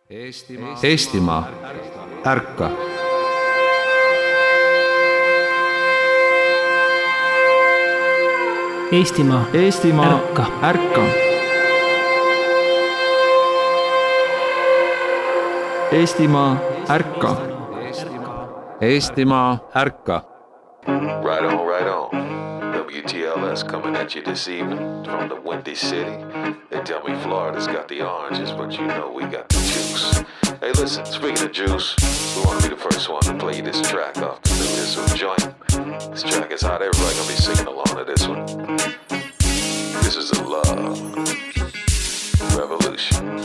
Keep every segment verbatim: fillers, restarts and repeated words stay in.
Eestimaa, Eestimaa, ärka! Eestimaa, Eestimaa, ärka! ärka! Eestimaa, ärka! Eestimaa, ärka! Right on, right on. W T L S coming at you this evening from the Windy City. They tell me Florida's got the oranges, but you know we got the juice. Hey, listen, speaking of juice, we want to be the first one to play this track off the new Issue joint. This track is hot. Everybody gonna be singing along to this one. This is a love revolution.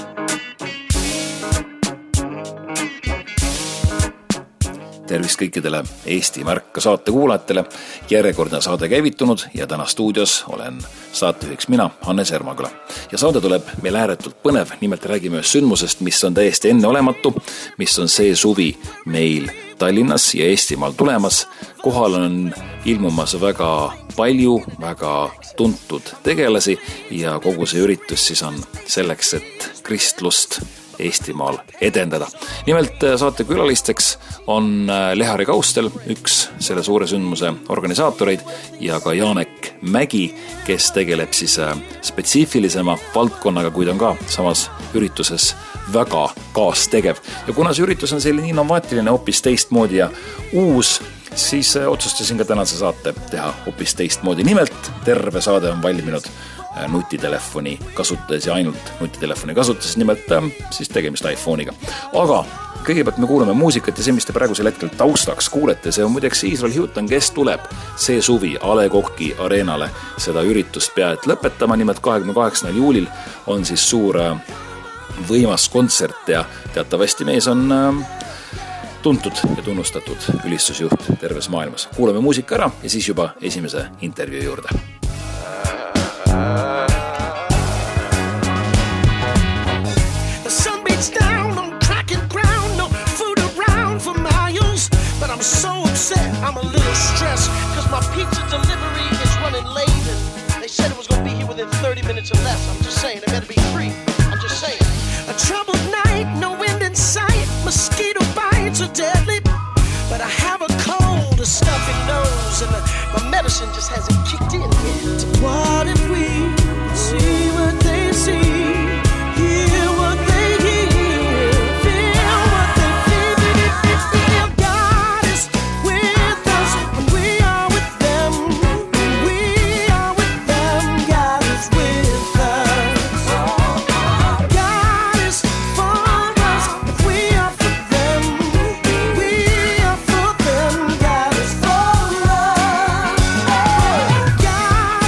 Tervist kõikidele Eesti Märka saate kuulajatele. Järjekordne saade käivitunud ja täna stuudios olen saatejuhiks mina, Hannes Ermaküla. Ja saade tuleb meil ääretult põnev, nimelt räägime sündmusest, mis on täiesti enneolematu, mis on see suvi meil Tallinnas ja Eestimaal tulemas. Kohal on ilmumas väga palju, väga tuntud tegelasi ja kogu see üritus siis on selleks, et kristlust Eestimaal edendada. Nimelt saate külalisteks on Lehari Kaustel, üks selle suure sündmuse organisaatoreid, ja ka Janek Mägi, kes tegeleb siis spetsiifilisema valdkonnaga, kuid on ka samas ürituses väga kaastegev. Ja kuna see üritus on selline innovaatiline, hoopis teistmoodi ja uus, siis otsustasin ka tänase saate teha hoopis teistmoodi. Nimelt terve saade on valminud nutitelefoni kasutades ja ainult nutitelefoni kasutades, nimelt siis tegemist iPhone'iga. Aga kõigepealt me kuuleme muusikat ja see, mis te praegusel hetkel taustaks kuulete, see on muideks Israel Houghton, kes tuleb see suvi A. Le Coq'i areenale seda üritust pea et lõpetama. Nimelt kahekümne kaheksandal juulil on siis suur võimas kontsert ja teatavasti mees on tuntud ja tunnustatud ülistusjuht terves maailmas. Kuuleme muusika ära ja siis juba esimese intervjuu juurde. The sun beats down on cracking ground, no food around for miles, but I'm so upset, I'm a little stressed, cause my pizza delivery is running late, and they said it was gonna be here within thirty minutes or less. I'm just saying, it better be free, I'm just saying. A troubled night, no wind in sight, mosquito bites are deadly, but I have a cold, a stuffy nose, and my medicine just hasn't kicked in yet. What if we see what they see, hear what they hear, feel what they feel? God is with us, and we are with them. We are with them. God is with us. God is for us, and we are for them. We are for them. God is for us. God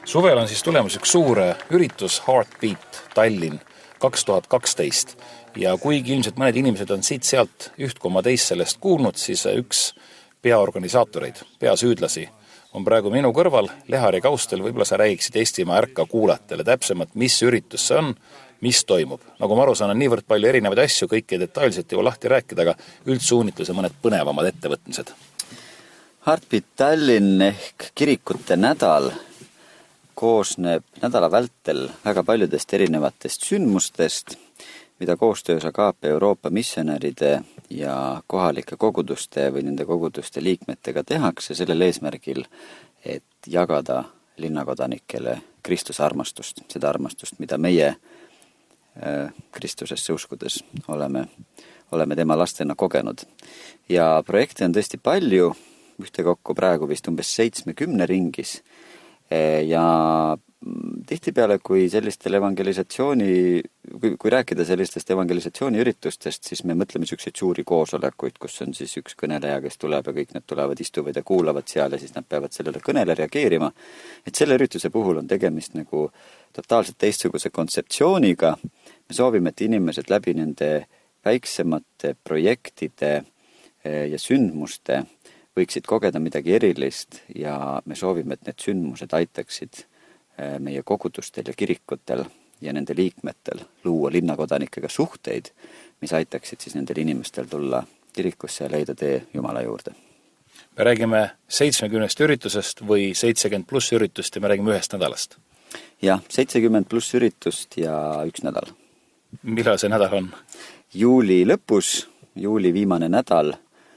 Suvel on siis tulemus üks suur üritus Heartbeat Tallinn kaks tuhat kaksteist ja kuigi ilmselt mõned inimesed on siit sealt üht koma teist sellest kuulnud, siis üks peaorganisaatoreid, peasüüdlasi on praegu minu kõrval, Lehari Kaustel, võib-olla sa räägiksid Eestimaa Ärka kuulajatele täpsemalt, mis üritus see on, mis toimub. Nagu ma aru saan, on niivõrd palju erinevaid asju, kõike detailselt juba lahti rääkida, aga üldsuunitluse mõned põnevamad ettevõtmised. Heartbeat Tallinn ehk kirikute nädal koosneb nädala vältel väga paljudest erinevatest sündmustest, mida koostöös Agape Euroopa missionäride ja kohalike koguduste või nende koguduste liikmetega tehakse sellel eesmärgil, et jagada linnakodanikele Kristuse armastust, seda armastust, mida meie äh, Kristusesse uskudes oleme, oleme tema lastena kogenud. Ja projekte on tõesti palju, ühtekokku praegu vist umbes seitsmekümne ringis ja tihtipeale, kui sellistel evangelisatsiooni, kui, kui rääkida sellistest evangelisatsiooni üritustest, siis me mõtleme selliseid suuri koosolekuid, kus on siis üks kõneleja, kes tuleb ja kõik need tulevad, istuvad ja kuulavad seal ja siis nad peavad sellele kõnele reageerima. Et selle ürituse puhul on tegemist nagu totaalselt teistsuguse kontseptsiooniga. Me soovime, et inimesed läbi nende väiksemate projektide ja sündmuste võiksid kogeda midagi erilist ja me soovime, et need sündmused aitaksid meie kogudustel ja kirikutel ja nende liikmetel luua linnakodanikega suhteid, mis aitaksid siis nendel inimestel tulla kirikusse ja leida tee Jumala juurde. Me räägime seitsekümmend üritusest või seitsekümmend pluss üritust ja me räägime ühest nädalast. Jah, seitsekümmend pluss üritust ja üks nädal. Millal see nädal on? Juuli lõpus, juuli viimane nädal,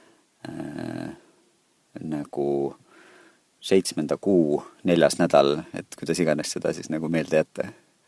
äh, nagu seitsmenda kuu neljas nädal, et kuidas iganes seda siis nagu meelde jätta.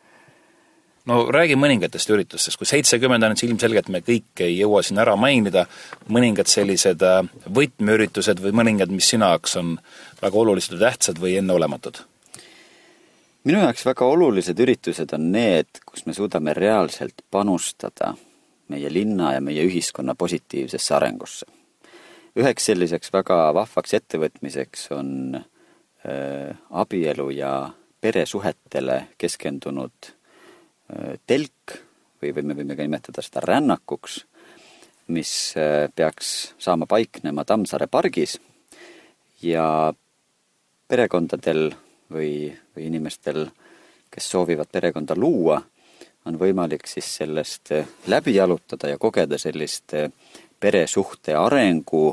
No räägi mõningatest üritustest, kui seitsekümmend on ilmselgelt me kõik ei jõua siin ära mainida, mõningad sellised võtmeüritused või mõningad, mis sina jaoks on väga olulised ja tähtsad või enneolematud? Minu jaoks väga olulised üritused on need, kus me suudame reaalselt panustada meie linna ja meie ühiskonna positiivsesse arengusse. Üheks selliseks väga vahvaks ettevõtmiseks on äh, abielu ja peresuhetele keskendunud äh, telk või, või me võime ka nimetada seda rännakuks, mis äh, peaks saama paiknema Tammsaare pargis ja perekondadel või, või inimestel, kes soovivad perekonda luua, on võimalik siis sellest läbi jalutada ja kogeda sellist peresuhte arengu,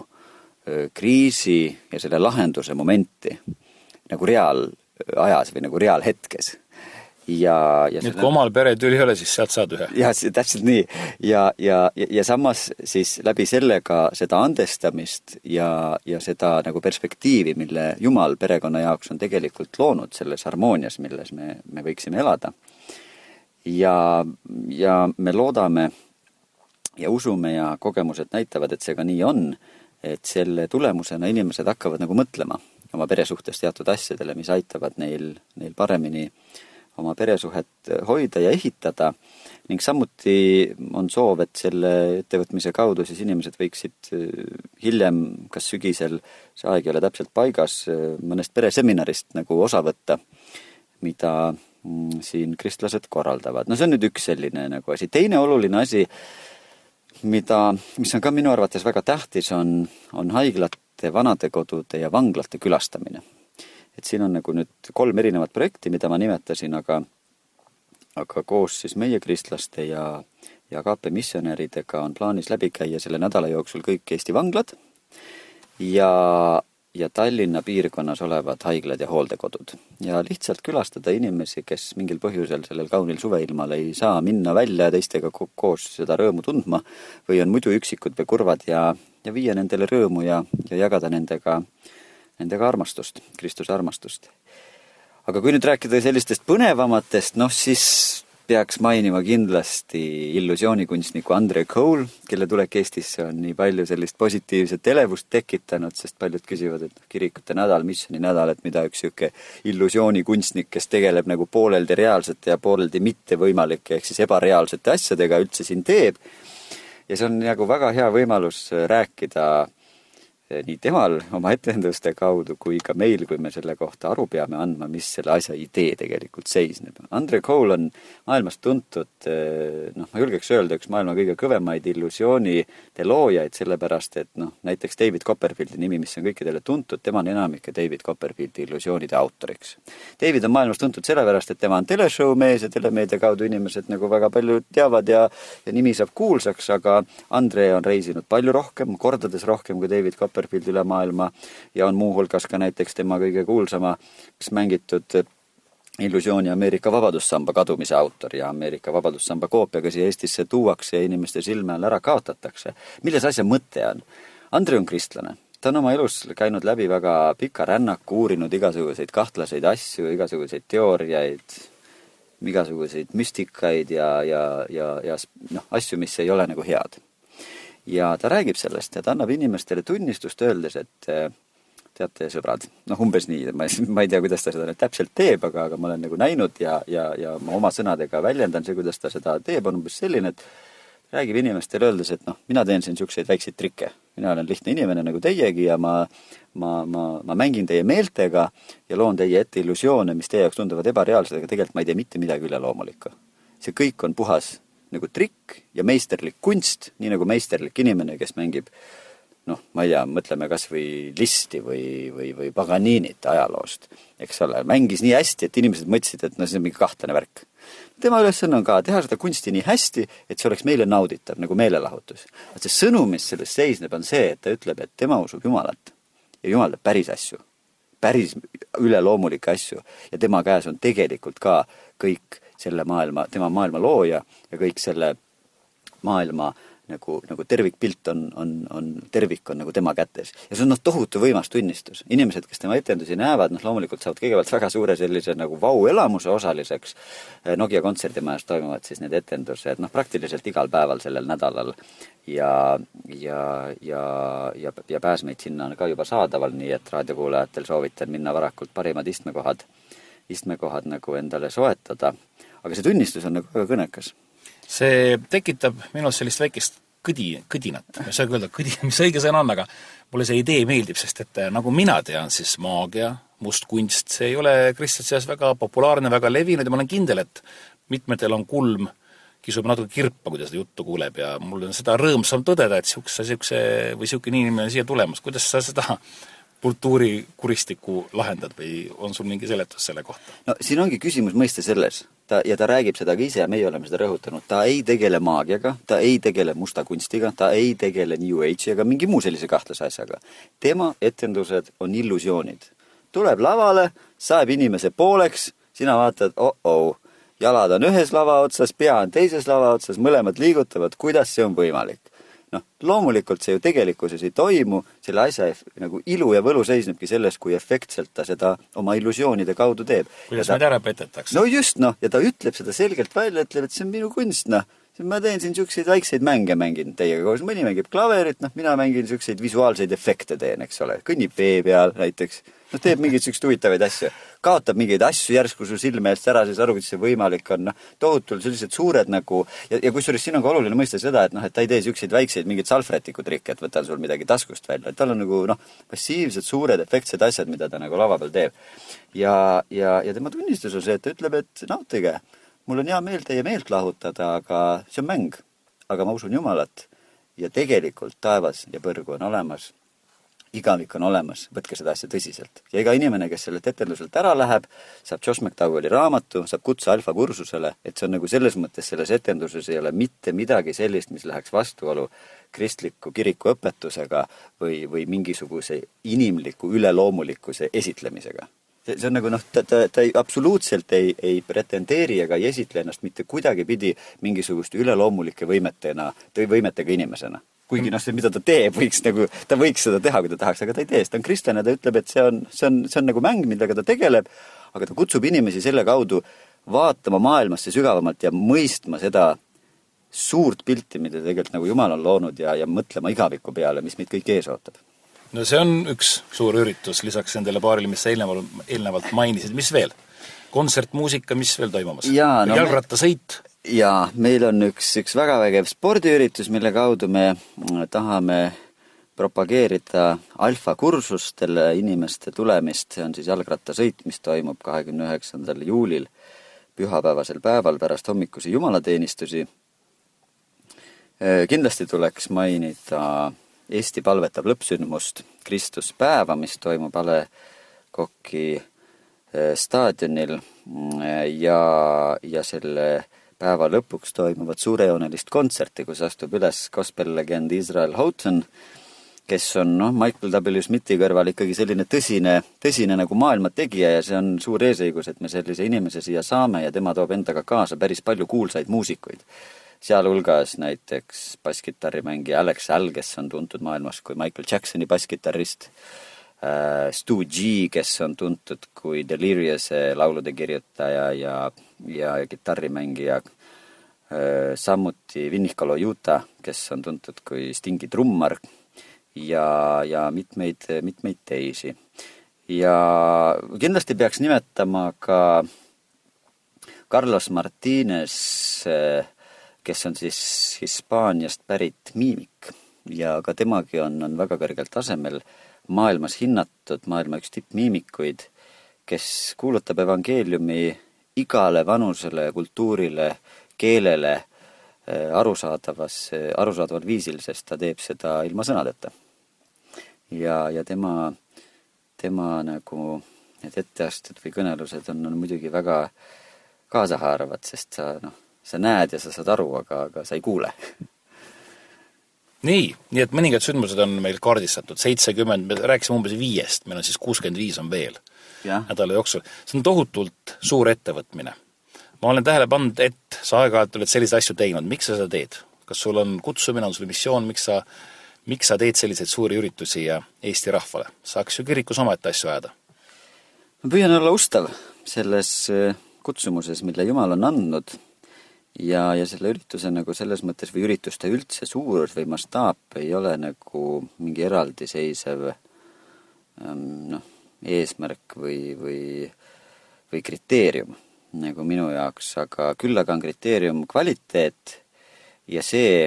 kriisi ja selle lahenduse momenti nagu reaalajas või nagu reaalhetkes. Ja, ja nüüd kui omal peretüül ei ole, siis sealt saad ühe. Ja, täpselt nii. Ja, ja, ja samas siis läbi sellega seda andestamist ja, ja seda nagu perspektiivi, mille Jumal perekonna jaoks on tegelikult loonud selles harmoonias, milles me, me võiksime elada. Ja, ja me loodame ja usume ja kogemused näitavad, et see ka nii on, et selle tulemusena inimesed hakkavad nagu mõtlema oma peresuhtes teatud asjadele, mis aitavad neil, neil paremini oma peresuhet hoida ja ehitada ning samuti on soov, et selle ettevõtmise kaudu siis inimesed võiksid hiljem, kas sügisel, see aeg ei ole täpselt paigas, mõnest pereseminarist nagu osa võtta, mida siin kristlased korraldavad. No see on nüüd üks selline nagu asi. Teine oluline asi, mida, mis on ka minu arvates väga tähtis, on, on haiglate, vanadekodude ja vanglate külastamine. Et siin on nagu nüüd kolm erinevat projekti, mida ma nimetasin, aga, aga koos siis meie kristlaste ja, ja Agape missionäridega on plaanis läbi käia selle nädala jooksul kõik Eesti vanglad ja, ja Tallinna piirkonnas olevad haiglad ja hooldekodud. Ja lihtsalt külastada inimesi, kes mingil põhjusel sellel kaunil suveilmal ei saa minna välja teistega koos seda rõõmu tundma või on muidu üksikud või kurvad ja, ja viia nendele rõõmu ja, ja jagada nendega, nendega armastust, Kristuse armastust. Aga kui nüüd rääkida sellistest põnevamatest, noh siis peaks mainima kindlasti illusioonikunstniku Andre Cole, kelle tulek Eestisse on nii palju sellist positiivset elevust tekitanud, sest paljud küsivad, et kirikute nädal, missioni nädal, et mida üks siuke illusioonikunstnik, kes tegeleb nagu pooleldi reaalsete ja pooleldi mitte võimalike, ehk siis ebareaalsete asjadega üldse siin teeb. Ja see on nagu väga hea võimalus rääkida nii temal oma etenduste kaudu kui ka meil, kui me selle kohta aru peame andma, mis selle asja idee tegelikult seisneb. Andre Cole on maailmas tuntud, noh, ma julgeks öelda, üks maailma kõige kõvemaid illusioonide loojaid, sellepärast, et noh, näiteks David Copperfieldi nimi, mis on kõikidele tuntud, tema on enamike David Copperfieldi illusioonide autoriks. David on maailmas tuntud sellepärast, et tema on teleshow mees ja telemeedia kaudu inimesed nagu väga palju teavad ja, ja nimi saab kuulsaks, aga Andre on reisinud palju rohkem, kordades rohkem kui David Copperfield üle maailma ja on muu hulgas ka näiteks tema kõige kuulsama mängitud illusiooni Ameerika vabadussamba kadumise autor ja Ameerika vabadussamba koopiaga siia Eestisse tuuakse ja inimeste silme all ära kaotatakse. Milles asja mõte on? Andre on kristlane. Ta on oma elus käinud läbi väga pika rännaku, uurinud igasuguseid kahtlaseid asju, igasuguseid teooriaid, igasuguseid müstikaid ja, ja, ja, ja noh, asju, mis ei ole nagu head. Ja ta räägib sellest ja ta annab inimestele tunnistust öeldes, et teate, sõbrad, noh umbes nii, ma, ma ei tea, kuidas ta seda nüüd täpselt teeb, aga, aga ma olen nagu näinud ja, ja, ja ma oma sõnadega väljendan see, kuidas ta seda teeb, on umbes selline, et räägib inimestele öeldes, et noh, mina teen siin niisuguseid väikseid trikke. Mina olen lihtne inimene nagu teiegi ja ma, ma, ma, ma mängin teie meeltega ja loon teie ette illusioone, mis teie jaoks tunduvad ebareaalsed, aga tegelikult ma ei tee mitte midagi üleloomulikku. See kõik on puhas nagu trikk ja meisterlik kunst, nii nagu meisterlik inimene, kes mängib, noh, ma ei tea, mõtleme kas või Listi või, või, või Paganinit ajaloost, eks ole, mängis nii hästi, et inimesed mõtlesid, et no see on mingi kahtlane värk. Tema ülesanne on ka teha seda kunsti nii hästi, et see oleks meile nauditav, nagu meelelahutus. Et see sõnum, mis sellest seisneb, on see, et ta ütleb, et tema usub Jumalat ja Jumal teeb päris asju, päris üleloomulikke asju ja tema käes on tegelikult ka kõik selle maailma, tema maailma looja ja kõik selle maailma nagu, nagu tervikpilt on, on, on, tervik on nagu tema kätes. Ja see on noh, tohutu võimas tunnistus. Inimesed, kes tema etendusi näevad, noh loomulikult saavad kõigepealt väga suure sellise nagu vau-elamuse osaliseks. Nokia kontserdimajas toimuvad siis need etendused, noh praktiliselt igal päeval sellel nädalal ja, ja, ja, ja, ja pääsmeid sinna on ka juba saadaval, nii et raadiokuulajatel soovitan minna varakult parimad istmekohad, istmekohad nagu endale soetada. Aga see tunnistus on nagu väga kõnekas. See tekitab minus sellist väikest kõdi, kõdinat. Ma ei saa öelda kõdi, mis õige sõna on, aga mulle see idee meeldib, sest et nagu mina tean, siis maagia, must kunst, see ei ole kristlaste seas väga populaarne, väga levinud ja ma olen kindel, et mitmetel on kulm, kisub natuke kirpa, kui ta seda juttu kuuleb ja mul on seda rõõmsam tõdeda, et siukse, siukse, või siuke inimene siia tulemas. Kuidas sa seda kultuuri kuristiku lahendad või on sul mingi seletus selle kohta? No siin ongi küsimus mõiste selles. Ta, ja ta räägib seda ka ise ja meie oleme seda rõhutanud. Ta ei tegele maagiaga, ta ei tegele musta kunstiga, ta ei tegele New Age ega mingi muu sellise kahtlase asjaga. Tema etendused on illusioonid. Tuleb lavale, saab inimese pooleks, sina vaatad, oh-oh, jalad on ühes lava otsas, pea on teises lava otsas, mõlemad liigutavad, kuidas see on võimalik. Noh, loomulikult see ju tegelikkuses ei toimu, selle asja nagu ilu ja võlu seisnebki selles, kui efektselt ta seda oma illusioonide kaudu teeb. Kuidas meid ära petetakse? No just, noh, ja ta ütleb seda selgelt välja, ütleb, et see on minu kunst, noh. Ma teen siin siukseid väikseid mänge mängin teiega koos. Mõni mängib klaverit, noh, mina mängin siukseid visuaalseid efekte teen, eks ole. Kõnnib vee peal näiteks. No teeb mingeid siukseid huvitavaid asju. Kaotab mingeid asju järsku su silme eest ära, siis aru, kuidas see võimalik on. No, tohutul sellised suured nagu, ja, ja kusjuures siin on ka oluline mõista seda, et, noh, et ta ei tee siukseid väikseid mingid salfretiku trikke, et võtan sul midagi taskust välja. Tal on nagu, noh, passiivsed, suured, efektsed asjad, mida ta nagu lava peal teeb. Ja, ja, ja tema tunnistus on see, et ta ütleb, et nautige, mul on hea meel teie meelt lahutada, aga see on mäng. Aga ma usun Jumalat ja tegelikult taevas ja põrgu on olemas. Igavik on olemas, võtke seda asja tõsiselt. Ja iga inimene, kes sellelt etenduselt ära läheb, saab Josh McDowelli raamatu, saab kutse alfa kursusele, et see on nagu selles mõttes selles etenduses ei ole mitte midagi sellist, mis läheks vastuolu kristliku kiriku õpetusega või, või mingisuguse inimliku üleloomulikkuse esitlemisega. See on nagu, noh, ta, ta, ta ei, absoluutselt ei, ei pretendeeri ega ei esitle ennast mitte kuidagi pidi mingisugust üleloomulike võimetena, või võimetega inimesena. Kuigi noh, see, mida ta teeb, võiks nagu, ta võiks seda teha, kui ta tahaks, aga ta ei tee. Ta on kristlane, ta ütleb, et see on, see on, see on nagu mäng, millega ta tegeleb, aga ta kutsub inimesi selle kaudu vaatama maailmasse sügavamalt ja mõistma seda suurt pilti, mida tegelikult nagu Jumal on loonud ja, ja mõtlema igaviku peale, mis meid kõik ees ootab. No see on üks suur üritus, lisaks endale paarile, mis sa eelnevalt, eelnevalt mainisid. Mis veel? Kontsert, muusika, mis veel toimumas? Ja, no jalgrattasõit? Ja, meil on üks, üks väga vägev spordiüritus, mille kaudu me tahame propageerida alfakursustele inimeste tulemist, see on siis jalgrattasõit, mis toimub kahekümne üheksandal juulil pühapäevasel päeval pärast hommikusi jumalateenistusi. Kindlasti tuleks mainida Eesti palvetab lõppsündmust Kristuspäeva, mis toimub A Le Coq'i staadionil ja, ja selle päeva lõpuks toimuvad suurejoonelist kontserti, kus astub üles gospel-legend Israel Houghton, kes on no, Michael W. Smithi kõrval ikkagi selline tõsine, tõsine nagu maailma tegija ja see on suur eesõigus, et me sellise inimese siia saame ja tema toob endaga kaasa päris palju kuulsaid muusikuid. Sealhulgas näiteks basskitarrimängija Alex All, kes on tuntud maailmas kui Michael Jacksoni basskitarrist, Stu G, kes on tuntud kui Delirious laulude kirjutaja ja, ja kitarrimängija, samuti Vinnikolo Juta, kes on tuntud kui Stingi trummar ja, ja mitmeid, mitmeid teisi. Ja kindlasti peaks nimetama ka Carlos Martínez, kes on siis Hispaaniast pärit miimik ja ka temagi on, on väga kõrgel tasemel maailmas hinnatud, maailma üks tippmiimikuid, kes kuulutab evangeeliumi igale vanusele, kultuurile, keelele arusaadavas, arusaadaval viisil, sest ta teeb seda ilma sõnadeta. Ja, ja tema, tema nagu need etteastud või kõnelused on, on muidugi väga kaasahaaravad, sest sa, noh, sa näed ja sa saad aru, aga, aga sa ei kuule. Nii, nii et mõningad sündmused on meil kaardistatud, seitsekümmend, me rääkisime umbes viiest, meil on siis kuuskümmend viis on veel ja. Nädala jooksul. See on tohutult suur ettevõtmine. Ma olen tähele pannud, et sa aeg-ajalt oled selliseid asju teinud. Miks sa seda teed? Kas sul on kutsumine, on sul missioon, miks sa, miks sa teed selliseid suuri üritusi ja Eesti rahvale? Saaks ju kirikus oma ette asju ajada. Ma püüan olla ustav selles kutsumuses, mille Jumal on andnud. Ja, ja selle ürituse nagu selles mõttes või ürituste üldse suurus või mastaap ei ole nagu mingi eraldiseisev no, eesmärk või, või, või kriteerium nagu minu jaoks, aga küll aga on kriteerium kvaliteet ja see,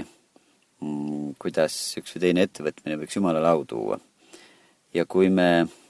kuidas üks või teine ettevõtmine võiks Jumalale au tuua. Ja kui me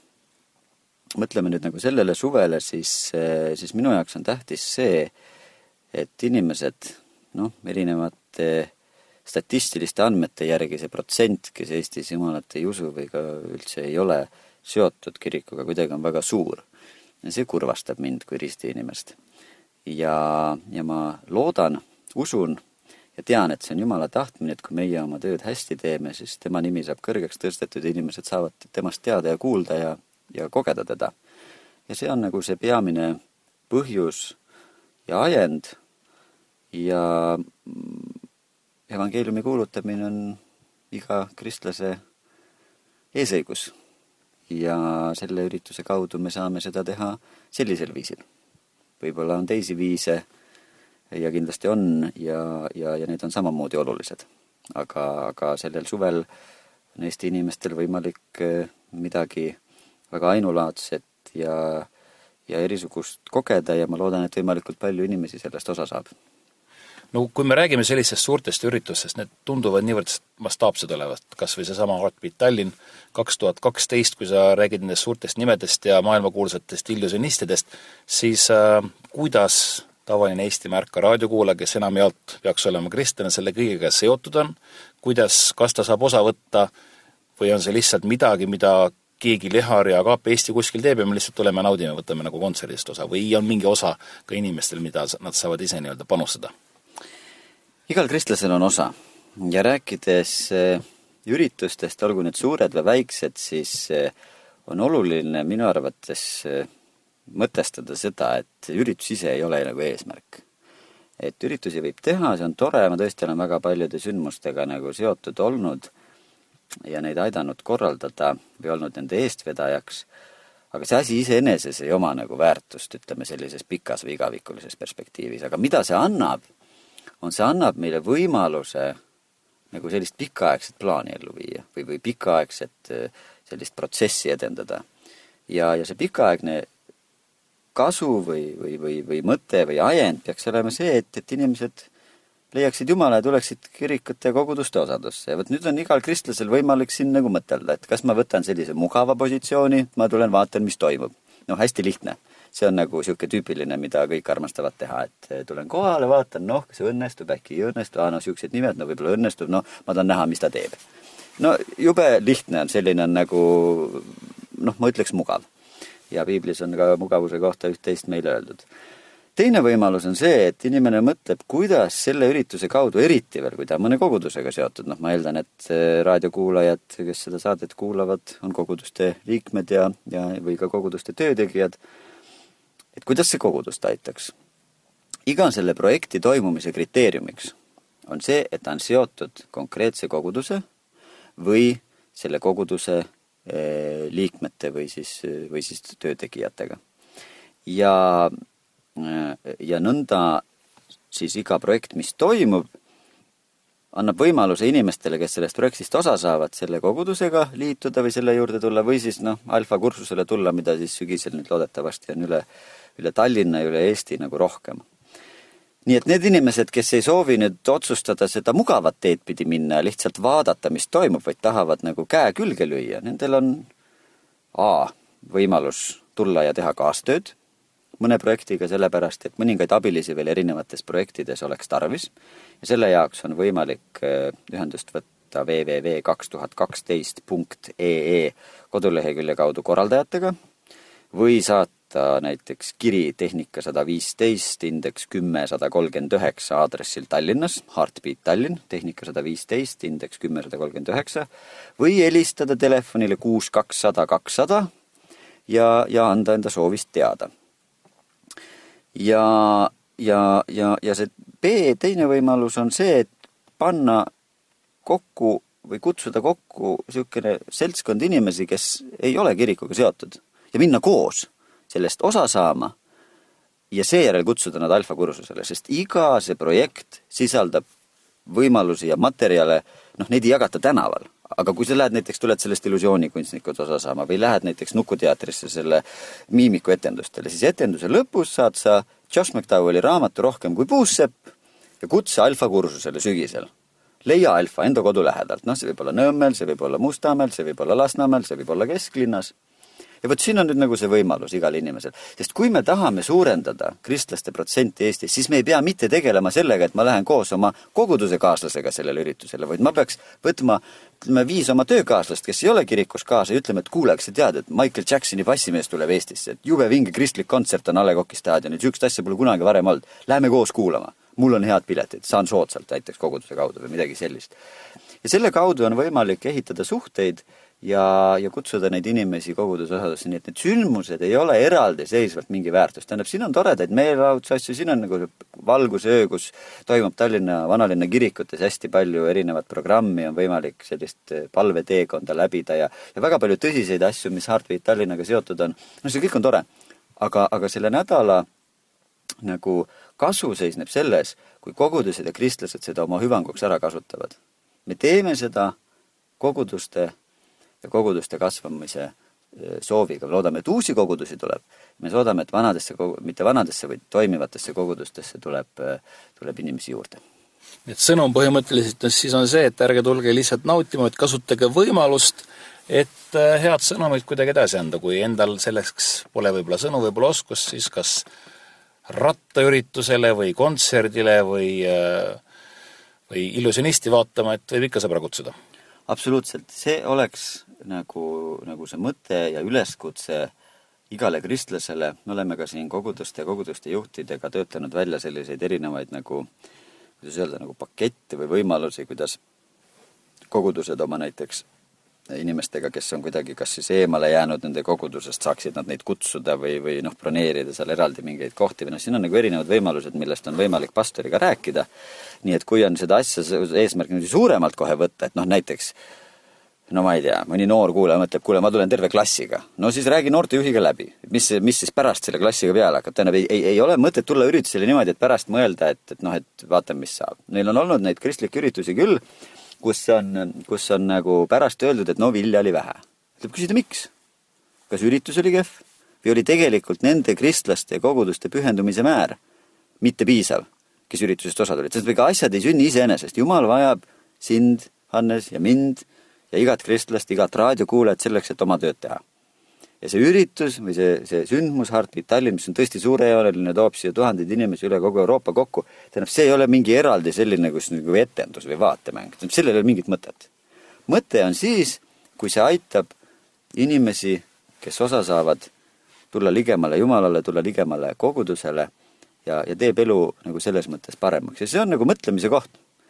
mõtleme nüüd nagu sellele suvele, siis, siis minu jaoks on tähtis see, et inimesed, noh, erinevate statistiliste andmete järgi see protsent, kes Eestis Jumalat ei usu või ka üldse ei ole seotud kirikuga, kuidagi on väga suur. Ja see kurvastab mind kui risti inimest. Ja, ja ma loodan, usun ja tean, et see on Jumala tahtmine, et kui meie oma tööd hästi teeme, siis tema nimi saab kõrgeks tõstetud ja inimesed saavad temast teada ja kuulda ja, ja kogeda teda. Ja see on nagu see peamine põhjus ja ajend, ja evangeeliumi kuulutamine on iga kristlase eesõigus ja selle ürituse kaudu me saame seda teha sellisel viisil. Võib-olla on teisi viise ja kindlasti on ja, ja, ja need on samamoodi olulised. Aga, aga sellel suvel on Eesti inimestel võimalik midagi väga ainulaadset ja, ja erisugust kogeda ja ma loodan, et võimalikult palju inimesi sellest osa saab. No kui me räägime sellisest suurtest üritustest, need tunduvad niivõrd mastaapsed olevat, kas või see sama Heartbeat Tallinn kaks tuhat kaksteist, kui sa räägid nendest suurtest nimedest ja maailmakuulsatest illusionistidest, siis äh, kuidas tavaline Eesti Märka raadiokuulaja, kes enam jaolt peaks olema kristlane, selle kõigega seotud on, kuidas, kas ta saab osa võtta või on see lihtsalt midagi, mida keegi Lehar ja Kaap Eesti kuskil teeb ja me lihtsalt tuleme naudime, võtame nagu kontserdist osa või on mingi osa ka inimestel, mida nad saavad ise nii-öelda panustada? Igal kristlasel on osa ja rääkides üritustest, olgu need suured või väiksed, siis on oluline minu arvates mõtestada seda, et üritus ise ei ole nagu eesmärk. Et üritusi võib teha, see on tore, ma tõesti olen väga paljude sündmustega nagu seotud olnud ja neid aidanud korraldada või olnud nende eestvedajaks, aga see asi iseeneses ei oma nagu väärtust, ütleme sellises pikas või igavikulises perspektiivis, aga mida see annab, on see annab meile võimaluse nagu sellist pikaaegset plaani ellu viia või, või pikaaegset sellist protsessi edendada. Ja, ja see pikaaegne kasu või, või, või, või mõte või ajend peaks olema see, et, et inimesed leiaksid Jumala ja tuleksid kirikute ja koguduste osadusse. Ja võt nüüd on igal kristlasel võimalik siin nagu mõtelda, et kas ma võtan sellise mugava positsiooni, ma tulen vaatan, mis toimub. No hästi lihtne. See on nagu siuke tüüpiline, mida kõik armastavad teha, et tulen kohale, vaatan, noh, kas õnnestub, äkki ei õnnestu, ah, no siuksed nimed, no võib-olla õnnestub, no ma tahan näha, mis ta teeb. No jube lihtne on, selline on nagu, noh, ma ütleks mugav. Ja piiblis on ka mugavuse kohta üht-teist meile öeldud. Teine võimalus on see, et inimene mõtleb, kuidas selle ürituse kaudu eriti veel, kui ta mõne kogudusega seotud. Noh, ma eeldan, et raadiokuulajad, kes seda saadet kuulavad, on koguduste liikmed ja, ja, või ka koguduste töötegijad. Et kuidas see kogudust aitaks? Iga selle projekti toimumise kriteeriumiks on see, et ta on seotud konkreetse koguduse või selle koguduse liikmete või siis, või siis töötegijatega. Ja, ja nõnda siis iga projekt, mis toimub, annab võimaluse inimestele, kes sellest projektist osa saavad, selle kogudusega liituda või selle juurde tulla või siis noh, alfa kursusele tulla, mida siis sügisel nüüd loodetavasti on üle, üle Tallinna ja üle Eesti nagu rohkem. Nii et need inimesed, kes ei soovi nüüd otsustada seda mugavat teed pidi minna ja lihtsalt vaadata, mis toimub, vaid tahavad nagu käe külge lüüa, nendel on A, võimalus tulla ja teha kaastööd mõne projektiga sellepärast, et mõningaid abilisi veel erinevates projektides oleks tarvis ja selle jaoks on võimalik ühendust võtta w w w punkt kaks tuhat kaksteist punkt e e kodulehekülje kaudu korraldajatega või saata näiteks kiri Tehnika sada viisteist, indeks kümme sada kolmkümmend üheksa aadressil Tallinnas, Heartbeat Tallinn, Tehnika sada viisteist, indeks kümme sada kolmkümmend üheksa või helistada telefonile kuus kakssada kakssada ja, ja anda enda soovist teada. Ja, ja, ja, ja see B, teine võimalus on see, et panna kokku või kutsuda kokku selline seltskond inimesi, kes ei ole kirikuga seotud ja minna koos sellest osa saama ja seejärel kutsuda nad alfa kursusele, sest iga see projekt sisaldab võimalusi ja materjale, noh, neid ei jagata tänaval. Aga kui sa lähed näiteks, tuled sellest illusioonikunstnikud osa saama või lähed näiteks Nukuteatrisse selle miimiku etendustele, siis etenduse lõpus saad sa Josh McDowelli raamatu Rohkem kui puussepp ja kutse alfa kursusele sügisel. Leia alfa enda kodu lähedalt. Noh, see võib olla Nõmmel, see võib olla Mustamäel, see võib olla Lasnamäel, see võib olla Kesklinnas. Ja võt siin on nüüd nagu see võimalus igal inimesel. Sest kui me tahame suurendada kristlaste protsenti Eestis, siis me ei pea mitte tegelema sellega, et ma lähen koos oma koguduse kaaslasega sellele üritusele, vaid ma peaks võtma ütleme, viis oma töökaaslast, kes ei ole kirikus kaasa ja ütleme, et kuuleks, et tead, et Michael Jacksoni bassimees tuleb Eestisse, et jube vinge kristlik kontsert on A Le Coq'i staadionil, süükst asja pole kunagi varem olnud. Läheme koos kuulama. Mul on head piletid, saan soodsalt näiteks koguduse kaudu või midagi sellist. Ja selle kaudu on võimalik ehitada suhteid ja, ja kutsuda neid inimesi koguduse osadusse, nii et need sündmused ei ole eraldi seisvalt mingi väärtus. Tähendab, siin on toredaid meelelahutuse asju, siin on nagu valgusöö, kus toimub Tallinna vanalinna kirikutes hästi palju erinevat programmi, on võimalik sellist palveteekonda läbida ja, ja väga palju tõsiseid asju, mis Heartbeat Tallinnaga seotud on. No see kõik on tore, aga, aga selle nädala nagu kasu seisneb selles, kui kogudused ja kristlased seda oma hüvanguks ära kasutavad. Me teeme seda koguduste ja koguduste kasvamise sooviga. Loodame, et uusi kogudusi tuleb. Me soodame, et vanadesse, mitte vanadesse, vaid toimivatesse kogudustesse tuleb, tuleb inimesi juurde. Et sõnum põhimõtteliselt siis on see, et ärge tulge lihtsalt nautima, et kasutage võimalust, et head sõnumid kuidagi edasi anda. Kui endal selleks pole võib-olla sõnu, võib-olla oskus, siis kas rattaüritusele või kontserdile või, või illusionisti vaatama, et võib ikka sõbra kutsuda. Absoluutselt. See oleks nagu, nagu see mõte ja üleskutse igale kristlasele. Me oleme ka siin koguduste ja koguduste juhtidega töötanud välja selliseid erinevaid nagu, kuidas öelda, nagu pakette või võimalusi, kuidas kogudused oma näiteks inimestega, kes on kuidagi kas siis eemale jäänud nende kogudusest, saaksid nad neid kutsuda või, või noh, broneerida seal eraldi mingeid kohti. Või noh, siin on nagu erinevad võimalused, millest on võimalik pastoriga rääkida. Nii et kui on seda asja eesmärk suuremalt kohe võtta, et noh, näiteks, no ma ei tea, mõni noor kuulaja mõtleb, kuule, ma tulen terve klassiga. No siis räägi noortejuhiga läbi. Mis, mis siis pärast selle klassiga peale hakkab? Tähendab, ei, ei, ei ole mõtet tulla üritusele niimoodi, et pärast mõelda, et, et noh, et vaatame, mis saab. Neil on olnud neid kristlikke üritusi küll, kus on, kus on nagu pärast öeldud, et no vilja oli vähe. Ütleb küsida, miks? Kas üritus oli kehv? Või oli tegelikult nende kristlaste ja koguduste pühendumise määr mitte piisav, kes üritusest osa tulid. Sest ega asjad ei sünni iseenesest. Jumal vajab sind, Hannes ja mind ja igat kristlast, igat raadiokuulajat selleks, et oma tööd teha. Ja see üritus või see, see sündmus Heartbeat Tallinn, mis on tõesti suurejooneline, toob siia tuhandeid inimesi üle kogu Euroopa kokku, tähendab, see ei ole mingi eraldi selline kus nagu etendus või vaatemäng. Sellel ei ole mingit mõtet. Mõte on siis, kui see aitab inimesi, kes osa saavad tulla ligemale Jumalale, tulla ligemale kogudusele ja, ja teeb elu nagu selles mõttes paremaks. Ja see on nagu mõtlemise koht.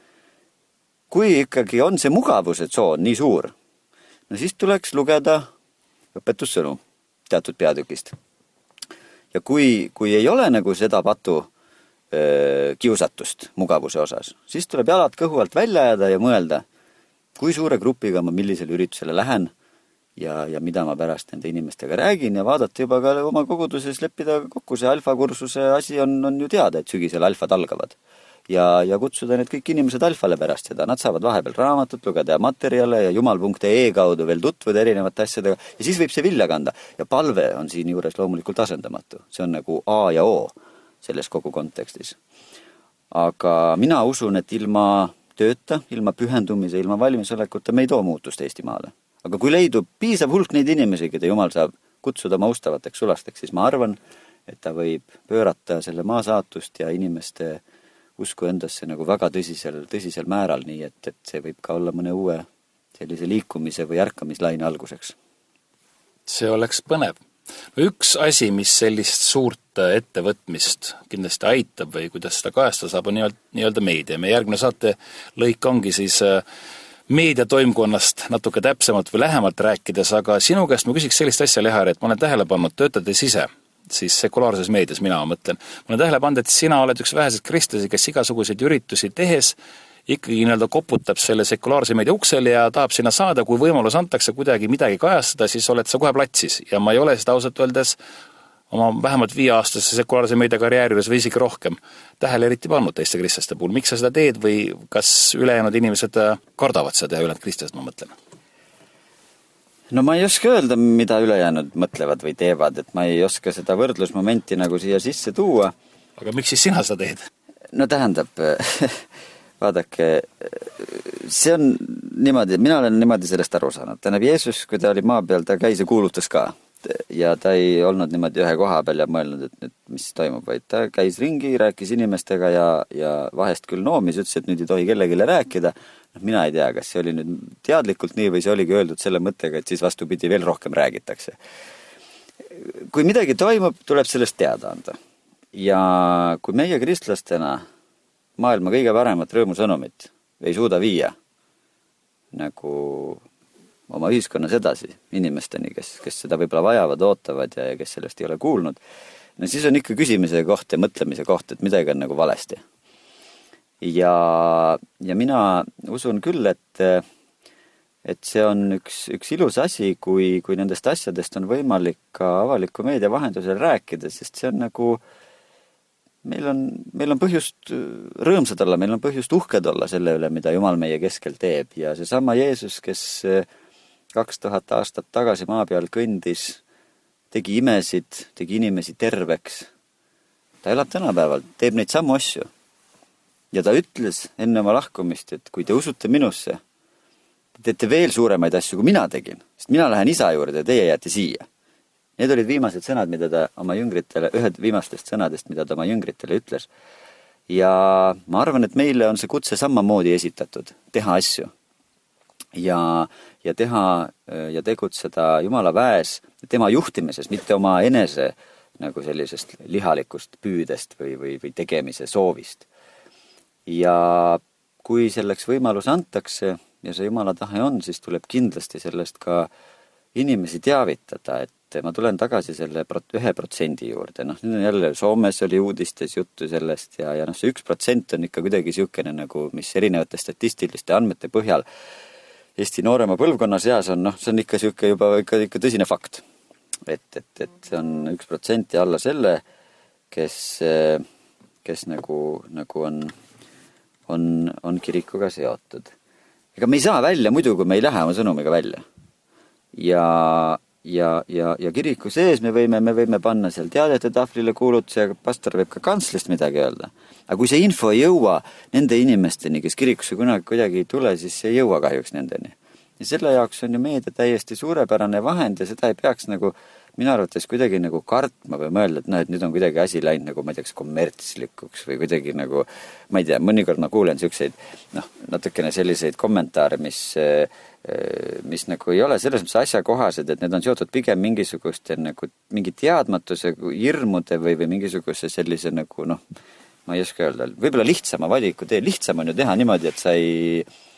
Kui ikkagi on see mugavuse tsoon nii suur, no siis tuleks lugeda õpetussõnu teatud peatükist. Ja kui, kui ei ole nagu seda patu öö, kiusatust mugavuse osas, siis tuleb jalad kõhu alt välja ajada ja mõelda, kui suure grupiga ma millisele üritusele lähen ja, ja mida ma pärast nende inimestega räägin ja vaadata juba ka oma koguduses leppida kokku. See alfakursuse asi on, on ju teada, et sügisel alfad algavad. Ja, ja kutsuda need kõik inimesed alfale pärast seda. Nad saavad vahepeal raamatut lugeda ja materjale ja jumal punkt ee kaudu veel tutvuda erinevate asjadega ja siis võib see vilja kanda. Ja palve on siin juures loomulikult asendamatu. See on nagu A ja O selles kogu kontekstis. Aga mina usun, et ilma tööta, ilma pühendumise, ilma valmisolekuta me ei too muutust Eestimaale. Aga kui leidub piisav hulk neid inimesi, keda Jumal saab kutsuda maustavateks sulasteks, siis ma arvan, et ta võib pöörata selle maa saatust ja inimeste usku endasse nagu väga tõsisel, tõsisel määral, nii et, et see võib ka olla mõne uue sellise liikumise või ärkamislaine alguseks. See oleks põnev. No üks asi, mis sellist suurt ettevõtmist kindlasti aitab või kuidas seda kajasta saab, on nii-öelda meedia. Me järgmine saate lõik ongi siis meediatoimkonnast natuke täpsemalt või lähemalt rääkides, aga sinu käest ma küsiks sellist asja, Lehar, et ma olen tähele pannud, töötades ise siis sekulaarses meedias, mina mõtlen. Ma olen tähele pannud, et sina oled üks vähesed kristlasi, kes igasuguseid üritusi tehes ikkagi nii-öelda koputab selle sekulaarse meedia uksel ja tahab sinna saada, kui võimalus antakse kuidagi midagi kajastada, siis oled sa kohe platsis. Ja ma ei ole seda ausalt öeldes oma vähemalt viieaastase sekulaarse meedia karjäärides või isegi rohkem tähele eriti pannud teiste kristlaste puhul. Miks sa seda teed või kas ülejäänud inimesed kardavad seda teha, ülejäänud kristlased, ma mõtlen? No ma ei oska öelda, mida ülejäänud mõtlevad või teevad, et ma ei oska seda võrdlusmomenti nagu siia sisse tuua. Aga miks siis sina seda teed? No tähendab, vaadake, see on niimoodi, mina olen niimoodi sellest aru saanud. Tähendab, Jeesus, kui ta oli maa peal, ta käis ja kuulutas ka. Ja ta ei olnud niimoodi ühe koha peal ja mõelnud, et nüüd, mis toimub, vaid ta käis ringi, rääkis inimestega ja, ja vahest küll noomis, ütles, et nüüd ei tohi kellegile rääkida. Mina ei tea, kas see oli nüüd teadlikult nii või see oligi öeldud selle mõttega, et siis vastupidi veel rohkem räägitakse. Kui midagi toimub, tuleb sellest teada anda. Ja kui meie kristlastena maailma kõige paremat rõõmusõnumit ei suuda viia nagu oma ühiskonnas edasi inimesteni, kes, kes seda võib-olla vajavad, ootavad ja, ja kes sellest ei ole kuulnud, no siis on ikka küsimise koht ja mõtlemise koht, et midagi on nagu valesti. Ja, ja mina usun küll, et, et see on üks, üks ilus asi, kui, kui nendest asjadest on võimalik ka avaliku meedia vahendusel rääkida, sest see on nagu, meil on, meil on põhjust rõõmsad olla, meil on põhjust uhked olla selle üle, mida Jumal meie keskel teeb. Ja see sama Jeesus, kes kaks tuhat aastat tagasi maa peal kõndis, tegi imesid, tegi inimesi terveks. Ta elab tänapäeval, teeb neid samu asju. Ja ta ütles enne oma lahkumist, et kui te usute minusse, te teete veel suuremaid asju, kui mina tegin. Sest mina lähen isa juurde ja teie jääte siia. Need olid viimased sõnad, mida ta oma jüngritele, ühed viimastest sõnadest, mida ta oma jüngritele ütles. Ja ma arvan, et meile on see kutse samamoodi esitatud, teha asju. Ja, ja teha ja tegutseda Jumala väes, tema juhtimises, mitte oma enese nagu sellisest lihalikust püüdest või, või, või tegemise soovist. Ja kui selleks võimalus antakse ja see Jumala tahe on, siis tuleb kindlasti sellest ka inimesi teavitada, et ma tulen tagasi selle ühe protsendi juurde. Noh, nüüd on jälle Soomes oli uudistes juttu sellest ja, ja noh, see üks protsent on ikka kuidagi siukene nagu, mis erinevate statistiliste andmete põhjal Eesti noorema põlvkonna seas on, noh, see on ikka siuke juba ikka, ikka tõsine fakt. Et, et, et see on üks protsent ja alla selle, kes, kes nagu, nagu on On, on kirikuga seotud. Ega me ei saa välja muidu, kui me ei lähe oma sõnumiga välja. Ja, ja, ja, ja kiriku sees me võime, me võime panna seal teadete tahvlile kuulutuse ja pastor võib ka kantslist midagi öelda. Aga kui see info ei jõua nende inimesteni, kes kirikusse kunagi kuidagi ei tule, siis see ei jõua kahjuks nendeni. Ja selle jaoks on ju meedia täiesti suurepärane vahend ja seda ei peaks nagu minu arvates kuidagi nagu kartma või mõelda, et noh, et nüüd on kuidagi asi läinud nagu, ma ei teaks, kommertslikuks või kuidagi nagu, ma ei tea, mõnikord ma kuulen selliseid, noh, natukene selliseid kommentaare, mis, mis nagu ei ole selles mõttes asjakohased, et need on seotud pigem mingisuguste nagu mingi teadmatuse, hirmude või, või mingisuguse sellise nagu, noh, ma ei oska öelda, võib-olla lihtsama valiku tee, lihtsam on ju teha niimoodi, et sa ei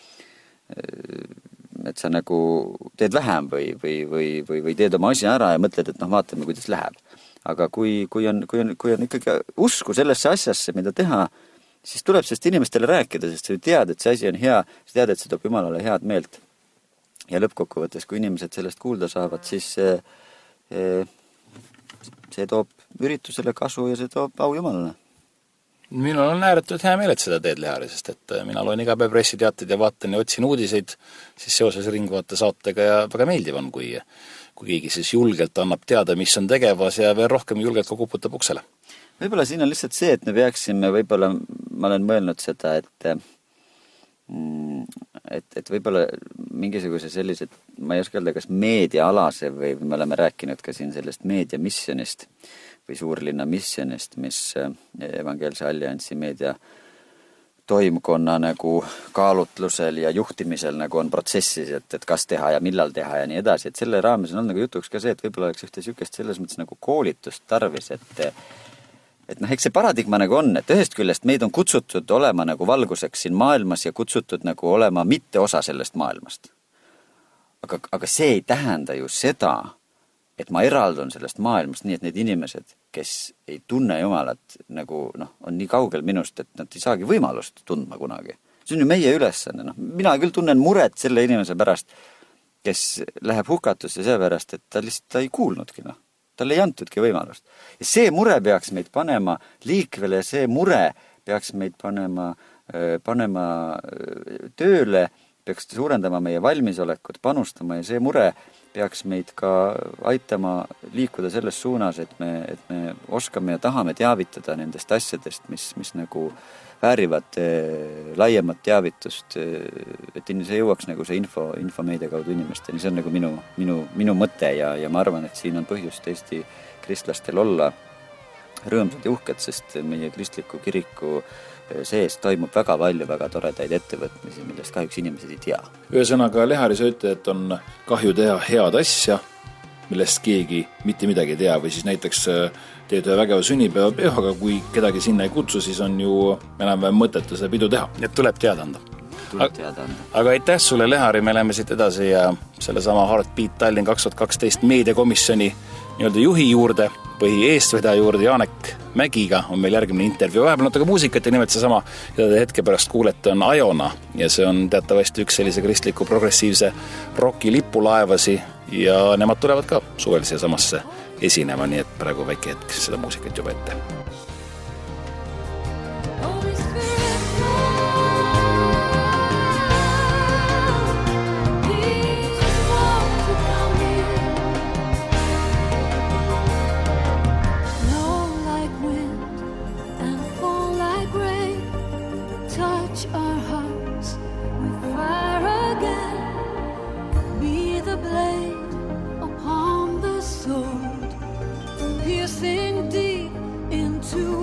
et sa nagu teed vähem või, või, või, või, või teed oma asja ära ja mõtled, et noh, vaatame, kuidas läheb. Aga kui, kui, on, kui, on, kui on ikkagi usku sellesse asjasse, mida teha, siis tuleb sellest inimestele rääkida, sest sa tead, et see asi on hea, sa tead, et see toob Jumalale head meelt. Ja lõppkokkuvõttes, kui inimesed sellest kuulda saavad, siis see, see toob üritusele kasu ja see toob au Jumalale. Minul on ääretult hea meel, et seda teed Lehari, sest et mina loen iga päev pressiteateid ja vaatan ja otsin uudiseid siis seoses Ringvaate saatega ja väga meeldiv on, kui, kui keegi siis julgelt annab teada, mis on tegevas ja veel rohkem julgelt ka kuputab uksele. Võib-olla siin on lihtsalt see, et me peaksime, võib-olla ma olen mõelnud seda, et, et, et võib-olla mingisuguse sellised, ma ei oska öelda, kas meediaalase või me oleme rääkinud ka siin sellest meediamissionist või suurlinna missionist, mis Evangeelse Alliansi meedia toimkonna nagu kaalutlusel ja juhtimisel nagu on protsessis, et, et kas teha ja millal teha ja nii edasi. Et selle raames on olnud nagu jutuks ka see, et võib-olla oleks ühte sükest selles mõttes nagu koolitust tarvis, et, et noh, eks see paradigma nagu on, et ühest küljest meid on kutsutud olema nagu valguseks siin maailmas ja kutsutud nagu olema mitte osa sellest maailmast. Aga, aga see ei tähenda ju seda, et ma eraldun sellest maailmast nii, et need inimesed, kes ei tunne Jumalat, nagu noh, on nii kaugel minust, et nad ei saagi võimalust tundma kunagi. See on ju meie ülesanne. No, mina küll tunnen muret selle inimese pärast, kes läheb hukatusse seepärast, et ta lihtsalt ta ei kuulnudki. No. Tal ei antudki võimalust. Ja see mure peaks meid panema liikvele ja see mure peaks meid panema, panema tööle, peaks suurendama meie valmisolekut, panustama ja see mure peaks meid ka aitama liikuda selles suunas, et me, et me oskame ja tahame teavitada nendest asjadest, mis, mis nagu väärivad eh, laiemat teavitust, et see jõuaks nagu see info, infomeedia kaudu inimesteni. See on nagu minu, minu, minu mõte ja, ja ma arvan, et siin on põhjust Eesti kristlastel olla rõõmsad ja uhked, sest meie kristliku kiriku sees toimub väga palju väga toredaid ettevõtmisi, millest kahjuks inimesed ei tea. Ühesõnaga Lehari sa ütled, et on kahju teha head asja, millest keegi mitte midagi ei tea või siis näiteks teed ühe vägeva sünnipäeva peo, aga kui kedagi sinna ei kutsu, siis on ju enam-vähem mõtet seda pidu teha. Et tuleb teada anda. Tuleb teada anda. Aga aitäh sulle, Lehari, me läheme siit edasi ja selle sama Heartbeat Tallinn kaks tuhat kaksteist meediakomisjoni nii-öelda juhi juurde või eestvedaja juurde Jaanek Mägiga on meil järgmine intervjuu. Vahepeal natuke muusikat ja nimelt see sama, mida te hetke pärast kuulete, on Ajona ja see on teatavasti üks sellise kristliku progressiivse roki lipulaevasi ja nemad tulevad ka suvel siia samasse esinema, nii et praegu väike hetk seda muusikat juba ette. Our hearts with fire again, be the blade upon the sword, piercing deep into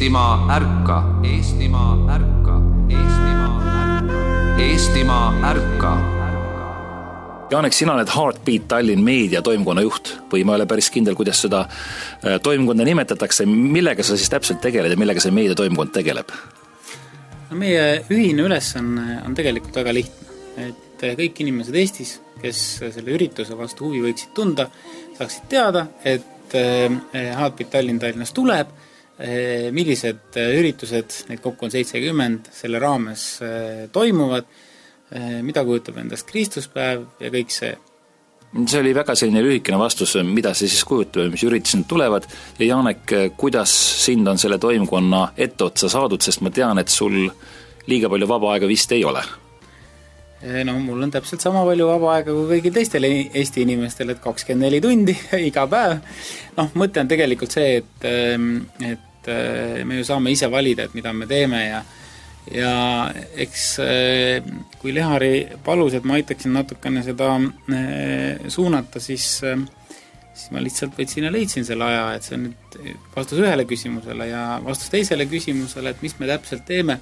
Eestimaa ärka, Eestimaa ärka, Eestimaa ärka, Eestimaa ärka. Jaanek, sina oled Heartbeat Tallinn meedia toimkonna juht või ma ei ole päris kindel, kuidas seda toimkonda nimetatakse. Millega sa siis täpselt tegeled ja millega see meedia toimkond tegeleb? No meie ühine ülesanne on tegelikult väga lihtne, et kõik inimesed Eestis, kes selle ürituse vastu huvi võiksid tunda, saaksid teada, et Heartbeat Tallinn Tallinnas tuleb, millised üritused, neid kokku on seitsekümmend, selle raames toimuvad, mida kujutab endast Kristuspäev ja kõik see. See oli väga selline lühikene vastus, mida see siis kujutab, mis üritused tulevad. Ja Jaanek, kuidas sind on selle toimkonna etteotsa saadud, sest ma tean, et sul liiga palju vaba aega vist ei ole? No mul on täpselt sama palju vaba aega kui kõigil teistel Eesti inimestel, et kakskümmend neli tundi iga päev. Noh, mõte on tegelikult see, et, et me ju saame ise valida, et mida me teeme ja ja eks kui Lehari palus, et ma aitaksin natukene seda suunata, siis, siis ma lihtsalt võtsin ja leidsin selle aja, et see on nüüd vastus ühele küsimusele ja vastus teisele küsimusele, et mis me täpselt teeme.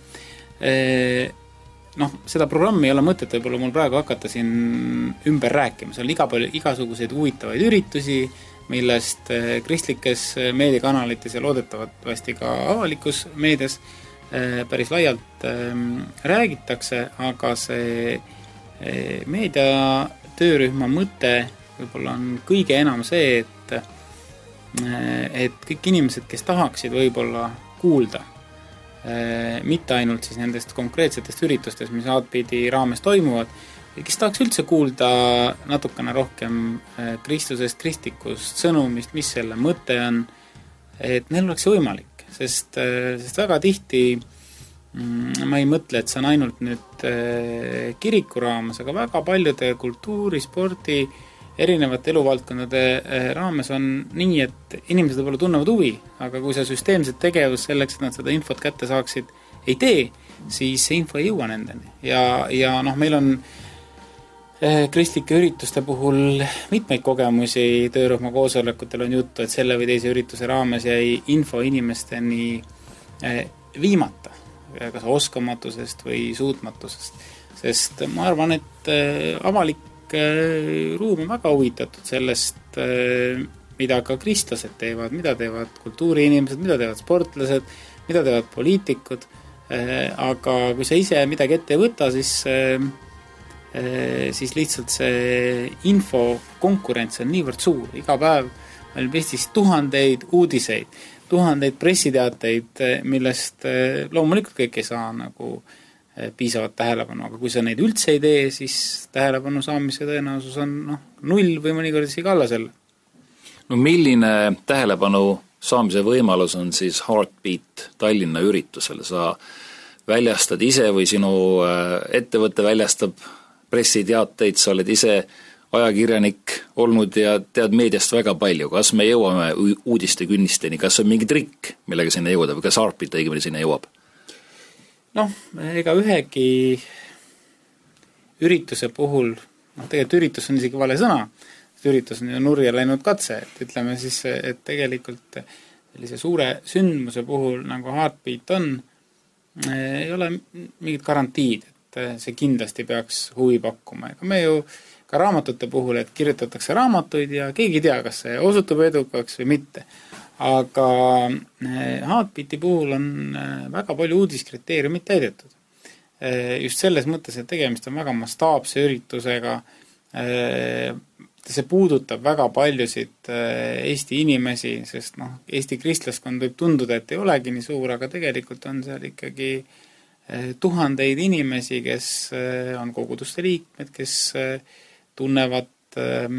Noh, seda programmi ei ole mõtet võib-olla mul praegu hakata siin ümber rääkima, see on iga palju, igasuguseid huvitavaid üritusi, millest kristlikes meediakanalites ja loodetavasti ka avalikus meedias päris laialt räägitakse, aga see meedia töörühma mõte võib-olla on kõige enam see, et, et kõik inimesed, kes tahaksid võib-olla kuulda, mitte ainult siis nendest konkreetsetest üritustest, mis Heartbeati raames toimuvad, kes tahaks üldse kuulda natukene rohkem Kristusest, kristlikust sõnumist, mis selle mõte on, et neil oleks võimalik. Sest, sest väga tihti ma ei mõtle, et see on ainult nüüd kiriku raames, aga väga paljude kultuuri, spordi, erinevate eluvaldkondade raames on nii, et inimesed võib-olla tunnevad huvi, aga kui see süsteemset tegevus selleks, et nad seda infot kätte saaksid, ei tee, siis see info ei jõua nendeni. Ja, ja noh, meil on kristlike ürituste puhul mitmeid kogemusi, töörühma koosolekutel on juttu, et selle või teise ürituse raames jäi info inimesteni viimata, kas oskamatusest või suutmatusest. Sest ma arvan, et avalik ruum on väga huvitatud sellest, mida ka kristlased teevad, mida teevad kultuuriinimesed, mida teevad sportlased, mida teevad poliitikud, aga kui sa ise midagi ette ei võta, siis siis lihtsalt see info konkurents on niivõrd suur. Iga päev meil Eestis tuhandeid uudiseid, tuhandeid pressiteateid, millest loomulikult kõik ei saa nagu piisavat tähelepanu, aga kui sa neid üldse ei tee, siis tähelepanu saamise tõenäosus on noh, null või mõnikord isegi alla selle. No milline tähelepanu saamise võimalus on siis Heartbeat Tallinna üritusel? Sa väljastad ise või sinu ettevõte väljastab pressiteateid, sa oled ise ajakirjanik olnud ja tead meediast väga palju. Kas me jõuame uudiste künnisteni? Kas on mingi trikk, millega sinna jõuda või kas Heartbeat õigemini sinna jõuab? Noh, ega ühegi ürituse puhul, noh tegelikult üritus on isegi vale sõna, üritus on ju nurja läinud katse, et ütleme siis, et tegelikult sellise suure sündmuse puhul nagu Heartbeat on, ei ole mingit garantiid, see kindlasti peaks huvi pakkuma. Ega me ju ka raamatute puhul, et kirjutatakse raamatuid ja keegi ei tea, kas see osutub edukaks või mitte. Aga Heartbeati puhul on väga palju uudiskriteeriumid täidetud. Just selles mõttes, et tegemist on väga mastaapse üritusega. See puudutab väga paljusid Eesti inimesi, sest noh, Eesti kristlaskond võib tunduda, et ei olegi nii suur, aga tegelikult on seal ikkagi tuhandeid inimesi, kes on koguduste liikmed, kes tunnevad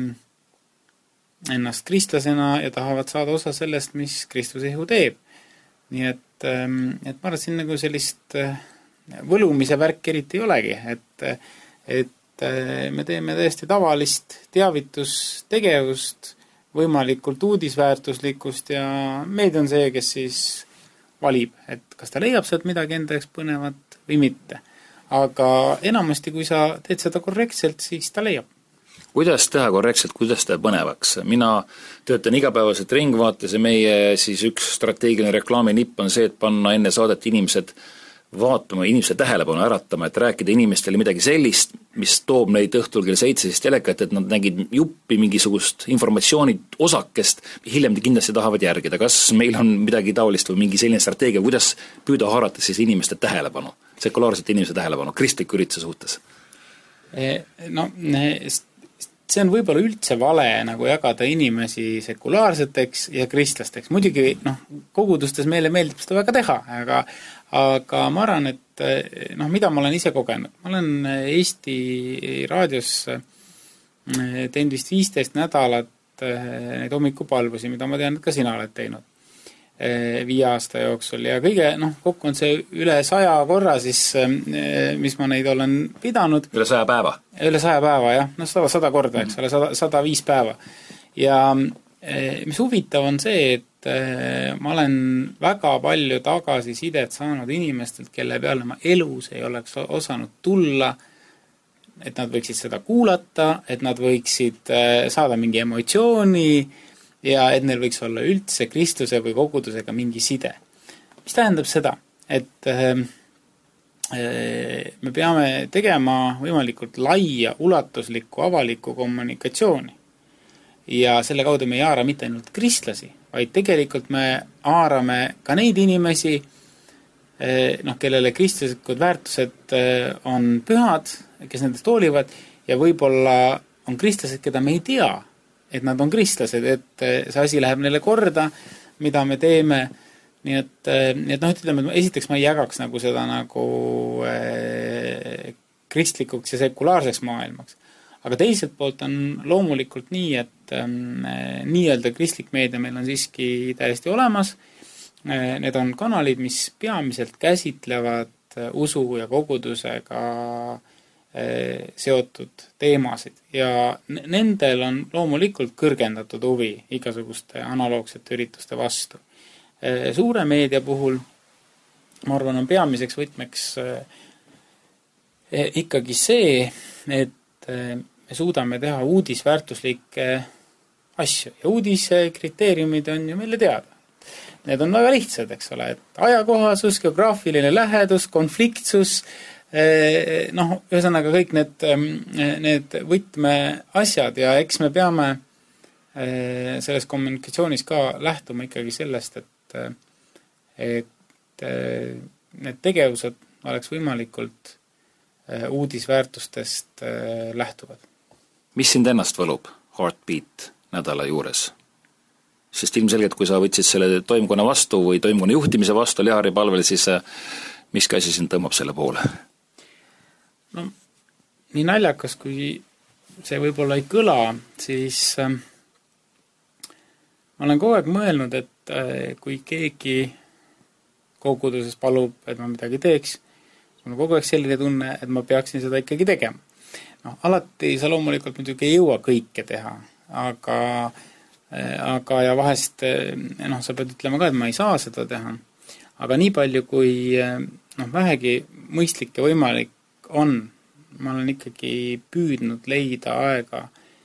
ennast kristlasena ja tahavad saada osa sellest, mis Kristuse ihu teeb. Nii et, et ma arvan, siin nagu sellist võlumise värk eriti ei olegi, et, et me teeme täiesti tavalist teavitustegevust, võimalikult uudisväärtuslikust ja meid on see, kes siis valib, et kas ta leiab sealt midagi enda jaoks põnevat või mitte. Aga enamasti, kui sa teed seda korrektselt, siis ta leiab. Kuidas teha korrektselt, kuidas teha põnevaks? Mina töötan igapäevaselt ringvaates ja meie siis üks strateegiline reklaami nipp on see, et panna enne saadet inimesed vaatama, inimeste tähelepanu äratama, et rääkida inimestele midagi sellist, mis toob neid õhtul kell seitse siis telekat, et nad nägid juppi mingisugust informatsiooni osakest, hiljem kindlasti tahavad järgida. Kas meil on midagi taolist või mingi selline strateegia, kuidas püüda haarata siis inimeste tähelepanu, sekulaarset inimeste tähelepanu kristliku ürituse suhtes? No, see on võib-olla üldse vale nagu jagada inimesi sekulaarseteks ja kristlasteks. Muidugi noh, kogudustes meile meeldib seda väga teha, aga, aga ma arvan, et noh, mida ma olen ise kogenud. Ma olen Eesti raadios teinud vist viisteist nädalat neid hommikupalvusi, mida ma tean, et ka sina oled teinud viie aasta jooksul ja kõige, noh, kokku on see üle saja korra siis, mis ma neid olen pidanud. Üle saja päeva? Üle saja päeva, jah. No sada, sada korda, eks ole, sada, sada viis päeva. Ja mis huvitav on see, et ma olen väga palju tagasisidet saanud inimestelt, kelle peale ma elus ei oleks osanud tulla, et nad võiksid seda kuulata, et nad võiksid saada mingi emotsiooni, ja et neil võiks olla üldse Kristuse või kogudusega mingi side. Mis tähendab seda, et äh, me peame tegema võimalikult laia, ulatuslikku, avalikku kommunikatsiooni. Ja selle kaudu me ei haara mitte ainult kristlasi, vaid tegelikult me haarame ka neid inimesi, äh, noh, kellele kristlaslikud väärtused äh, on pühad, kes nendest hoolivad, ja võib-olla on kristlased, keda me ei tea, et nad on kristlased, et see asi läheb neile korda, mida me teeme. Nii et, nii et noh, ütleme, et esiteks ma ei jagaks nagu seda nagu äh, kristlikuks ja sekulaarseks maailmaks. Aga teiselt poolt on loomulikult nii, et äh, nii-öelda kristlik meedia meil on siiski täiesti olemas. Äh, need on kanalid, mis peamiselt käsitlevad äh, usu ja kogudusega seotud teemasid ja nendel on loomulikult kõrgendatud huvi igasuguste analoogsete ürituste vastu. Suure meedia puhul, ma arvan, on peamiseks võtmeks ikkagi see, et me suudame teha uudisväärtuslikke asju ja uudiskriteeriumid on ju meile teada. Need on väga lihtsad, eks ole, et ajakohasus, geograafiline lähedus, konfliktsus, noh, ühesõnaga kõik need, need võtme asjad ja eks me peame selles kommunikatsioonis ka lähtuma ikkagi sellest, et, et need tegevused oleks võimalikult uudisväärtustest lähtuvad. Mis sind ennast võlub Heartbeat nädala juures? Sest ilmselgelt, kui sa võtsid selle toimkonna vastu või toimkonna juhtimise vastu Lihari palvel, siis mis käsi sind tõmbab selle poole? No, nii naljakas, kui see võib-olla ei kõla, siis äh, ma olen kogu aeg mõelnud, et äh, kui keegi koguduses palub, et ma midagi teeks, mul on kogu aeg selline tunne, et ma peaksin seda ikkagi tegema. No, alati sa loomulikult muidugi ei jõua kõike teha, aga, äh, aga ja vahest äh, noh, sa pead ütlema ka, et ma ei saa seda teha. Aga nii palju, kui äh, noh, vähegi mõistlik ja võimalik on, ma olen ikkagi püüdnud leida aega,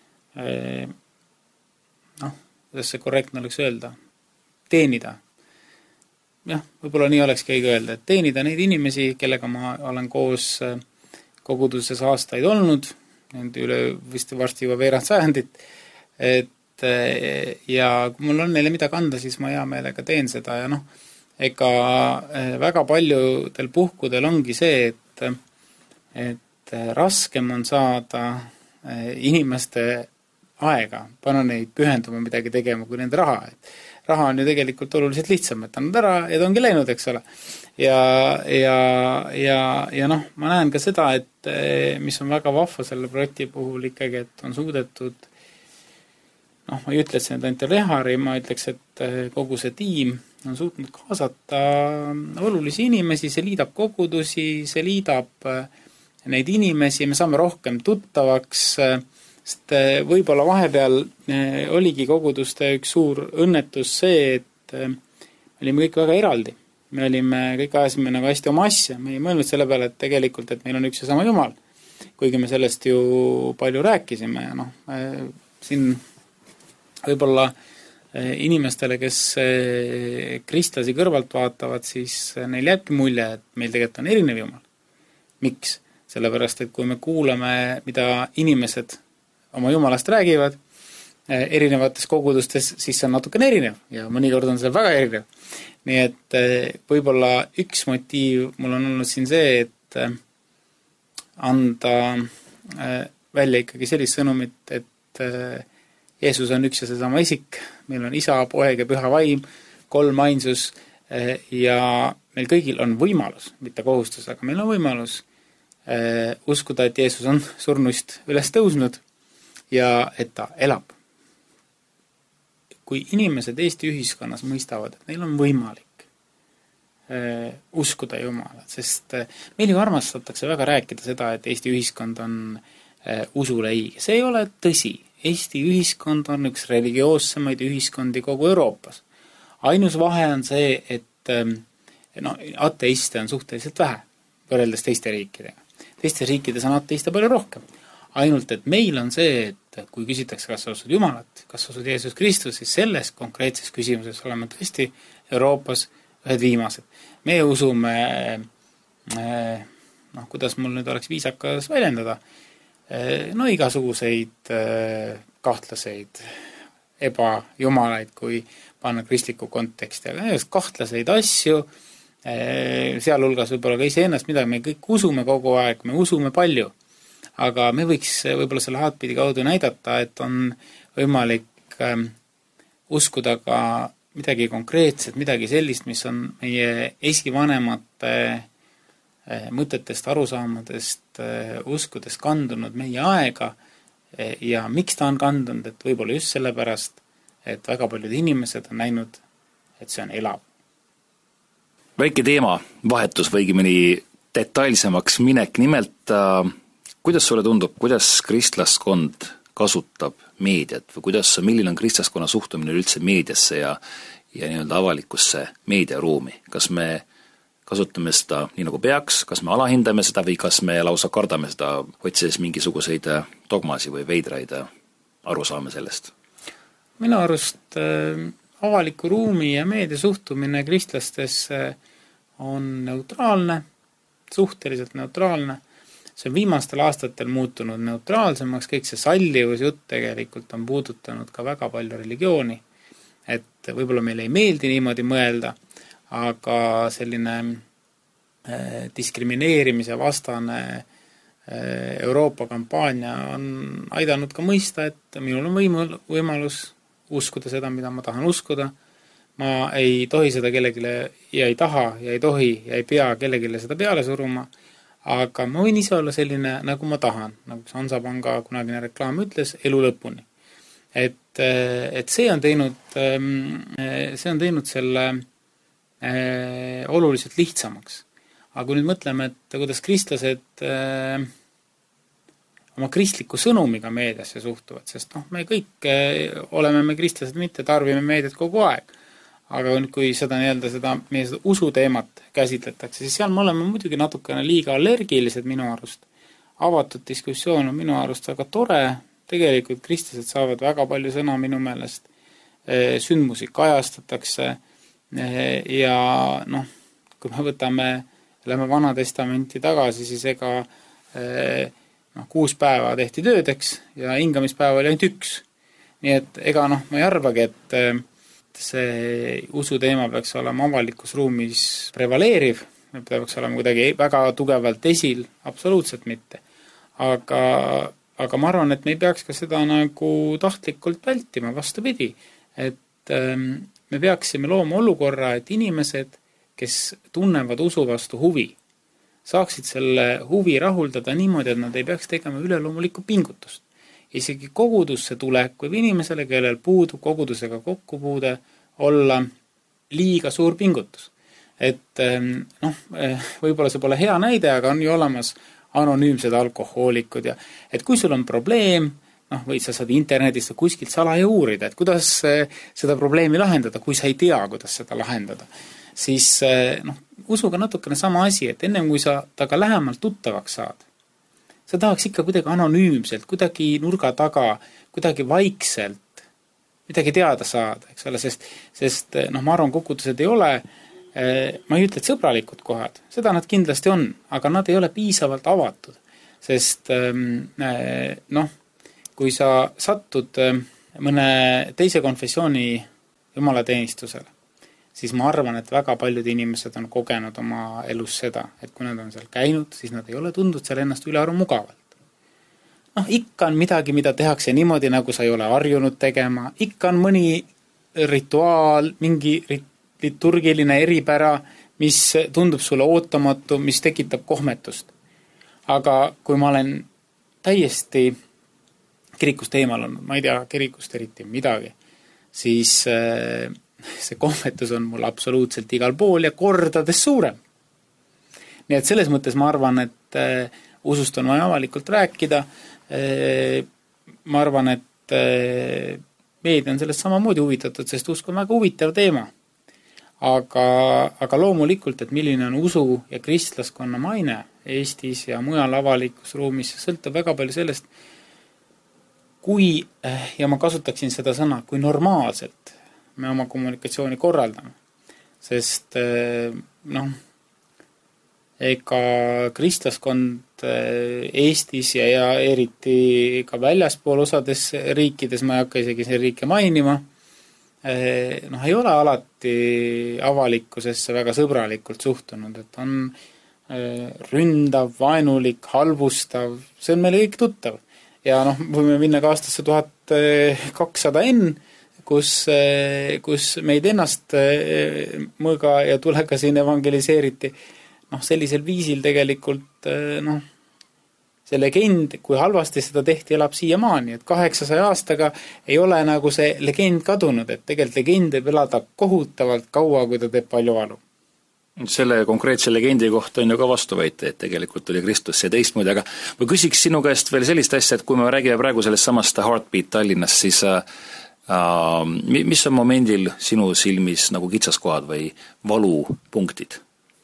noh, kuidas see korrektne oleks öelda, teenida. Jah, võib-olla nii oleks keegi öelda, et teenida neid inimesi, kellega ma olen koos koguduses aastaid olnud, nende üle vist varsti juba veerand sajandit, et ja kui mul on neile midagi anda, siis ma hea meelega teen seda ja noh, ega väga paljudel puhkudel ongi see, et et raskem on saada inimeste aega, panna neid pühenduma midagi tegema kui nende raha. Raha on ju tegelikult oluliselt lihtsam, et on ära ja ta ongi läinud, eks ole. Ja, ja, ja, ja noh, ma näen ka seda, et mis on väga vahva selle projekti puhul ikkagi, et on suudetud, noh, ma ei ütle, et see on ainult Lihari, ma ütleks, et kogu see tiim on suutnud kaasata olulisi inimesi, see liidab kogudusi, see liidab neid inimesi, me saame rohkem tuttavaks, sest võib-olla vahepeal oligi koguduste üks suur õnnetus see, et me olime kõik väga eraldi. Me olime, kõik ajasime nagu hästi oma asja, me ei mõelnud selle peale, et tegelikult, et meil on üks ja sama Jumal. kuigi me sellest ju palju rääkisime ja noh, siin võib-olla inimestele, kes kristlasi kõrvalt vaatavad, siis neil jääbki mulje, et meil tegelikult on erinev Jumal. Miks? Sellepärast, et kui me kuulame, mida inimesed oma Jumalast räägivad erinevates kogudustes, siis see on natukene erinev ja mõnikord on see väga erinev. Nii et võib-olla üks motiiv mul on olnud siin see, et anda välja ikkagi sellist sõnumit, et Jeesus on üks ja seesama isik, meil on isa, poeg ja püha vaim, kolm ainsus ja meil kõigil on võimalus, mitte kohustus, aga meil on võimalus uskuda, et Jeesus on surnuist üles tõusnud ja et ta elab. Kui inimesed Eesti ühiskonnas mõistavad, et neil on võimalik uskuda Jumalat, sest meil ju armastatakse väga rääkida seda, et Eesti ühiskond on usule õige. See ei ole tõsi. Eesti ühiskond on üks religioossemaid ühiskondi kogu Euroopas. Ainus vahe on see, et no, ateiste on suhteliselt vähe võrreldes teiste riikidega. Teistes riikides on ateiste palju rohkem. Ainult, et meil on see, et kui küsitakse, kas sa usud Jumalat, kas sa usud Jeesus Kristus, siis selles konkreetses küsimuses oleme tõesti Euroopas ühed viimased. Me usume, noh, kuidas mul nüüd oleks viisakas väljendada, no igasuguseid kahtlaseid ebajumalaid, kui panna kristliku konteksti, aga kahtlaseid asju, sealhulgas võib-olla ka iseennast, mida me kõik usume kogu aeg, me usume palju, aga me võiks võib-olla selle haatpidi kaudu näidata, et on võimalik uskuda ka midagi konkreetset, midagi sellist, mis on meie esivanemate mõtetest, arusaamadest, uskudest kandunud meie aega ja miks ta on kandunud, et võib-olla just sellepärast, et väga paljud inimesed on näinud, et see on elav. Väike teema, vahetus või õigemini detailsemaks minek, nimelt kuidas sulle tundub, kuidas kristlaskond kasutab meediat või kuidas, milline on kristlaskonna suhtumine üldse meediasse ja, ja nii-öelda avalikusse meediaruumi? Kas me kasutame seda nii nagu peaks, kas me alahindame seda või kas me lausa kardame seda, otsides mingisuguseid dogmasi või veidraid arusaame sellest? Minu arust äh, avaliku ruumi ja meedia suhtumine kristlastesse on neutraalne, suhteliselt neutraalne. See on viimastel aastatel muutunud neutraalsemaks, kõik see sallivus jutt tegelikult on puudutanud ka väga palju religiooni, et võib-olla meil ei meeldi niimoodi mõelda, aga selline äh, diskrimineerimise vastane äh, Euroopa kampaania on aidanud ka mõista, et minul on võimul, võimalus uskuda seda, mida ma tahan uskuda. Ma ei tohi seda kellegile ja ei taha ja ei tohi ja ei pea kellegile seda peale suruma, aga ma võin ise olla selline, nagu ma tahan, nagu Hansapanga kunagine reklaam ütles, elu lõpuni. Et, et see on teinud, see on teinud selle Äh, oluliselt lihtsamaks. Aga kui nüüd mõtleme, et kuidas kristlased äh, oma kristliku sõnumiga meediasse suhtuvad, sest noh, me kõik äh, oleme me kristlased, mitte tarbime meediat kogu aeg. Aga kui seda nii-öelda seda meie seda usuteemat käsitletakse, siis seal me oleme muidugi natukene liiga allergilised minu arust. Avatud diskussioon on minu arust väga tore. Tegelikult kristlased saavad väga palju sõna minu meelest. Äh, sündmusi kajastatakse ja noh, kui me võtame, lähme Vana Testamenti tagasi, siis ega noh, kuus päeva tehti töödeks ja hingamispäeva oli ainult üks. Nii et ega noh, ma ei arvagi, et see usuteema peaks olema avalikus ruumis prevaleeriv, peaks olema kuidagi väga tugevalt esil, absoluutselt mitte. Aga, aga ma arvan, et me ei peaks ka seda nagu tahtlikult vältima, vastupidi, et me peaksime looma olukorra, et inimesed, kes tunnevad usu vastu huvi, saaksid selle huvi rahuldada niimoodi, et nad ei peaks tegema üleloomulikku pingutust. Isegi kogudusse tulek võib inimesele, kellel puudub kogudusega kokkupuude, olla liiga suur pingutus. Et noh, võib-olla see pole hea näide, aga on ju olemas anonüümsed alkohoolikud ja et kui sul on probleem, noh, või sa saad internetist kuskilt salaja uurida, et kuidas seda probleemi lahendada, kui sa ei tea, kuidas seda lahendada. Siis noh, usuga natukene sama asi, et ennem kui sa taga lähemalt tuttavaks saad, sa tahaks ikka kuidagi anonüümselt, kuidagi nurga taga, kuidagi vaikselt midagi teada saada, eks ole, sest, sest noh, ma arvan, kukutused ei ole, ma ei ütle, et sõbralikud kohad, seda nad kindlasti on, aga nad ei ole piisavalt avatud, sest noh, kui sa satud mõne teise konfessiooni jumalateenistusele, siis ma arvan, et väga paljud inimesed on kogenud oma elus seda, et kui nad on seal käinud, siis nad ei ole tundnud seal ennast üle aru mugavalt. Noh, ikka on midagi, mida tehakse niimoodi, nagu sa ei ole harjunud tegema, ikka on mõni rituaal, mingi liturgiline eripära, mis tundub sulle ootamatu, mis tekitab kohmetust. Aga kui ma olen täiesti kirikust eemal olnud, ma ei tea kirikust eriti midagi, siis see kohmetus on mul absoluutselt igal pool ja kordades suurem. Nii et selles mõttes ma arvan, et usust on vaja avalikult rääkida. Ma arvan, et meedia on sellest samamoodi huvitatud, sest usk on väga huvitav teema. Aga, aga loomulikult, et milline on usu ja kristlaskonna maine Eestis ja mujal avalikus ruumis, sõltub väga palju sellest, kui, ja ma kasutaksin seda sõna, kui normaalselt me oma kommunikatsiooni korraldame. Sest noh, ega kristlaskond Eestis ja, ja eriti ka väljaspool osades riikides, ma ei hakka isegi see riike mainima, noh, ei ole alati avalikkusesse väga sõbralikult suhtunud, et on ründav, vaenulik, halvustav, see on meile kõik tuttav. Ja noh, võime minna ka aastasse tuhat kakssada enne, kus, kus meid ennast mõõga ja tulega siin evangeliseeriti. Noh, sellisel viisil tegelikult, noh, see legend, kui halvasti seda tehti, elab siiamaani, et kaheksasaja aastaga ei ole nagu see legend kadunud, et tegelikult legend võib elada kohutavalt kaua, kui ta teeb palju valu. Selle konkreetse legendi kohta on ju ka vastuväite, et tegelikult oli Kristus see teistmoodi, aga ma küsiks sinu käest veel sellist asja, et kui me räägime praegu sellest samast Heartbeat Tallinnas, siis äh, mis on momendil sinu silmis nagu kitsaskohad või valupunktid?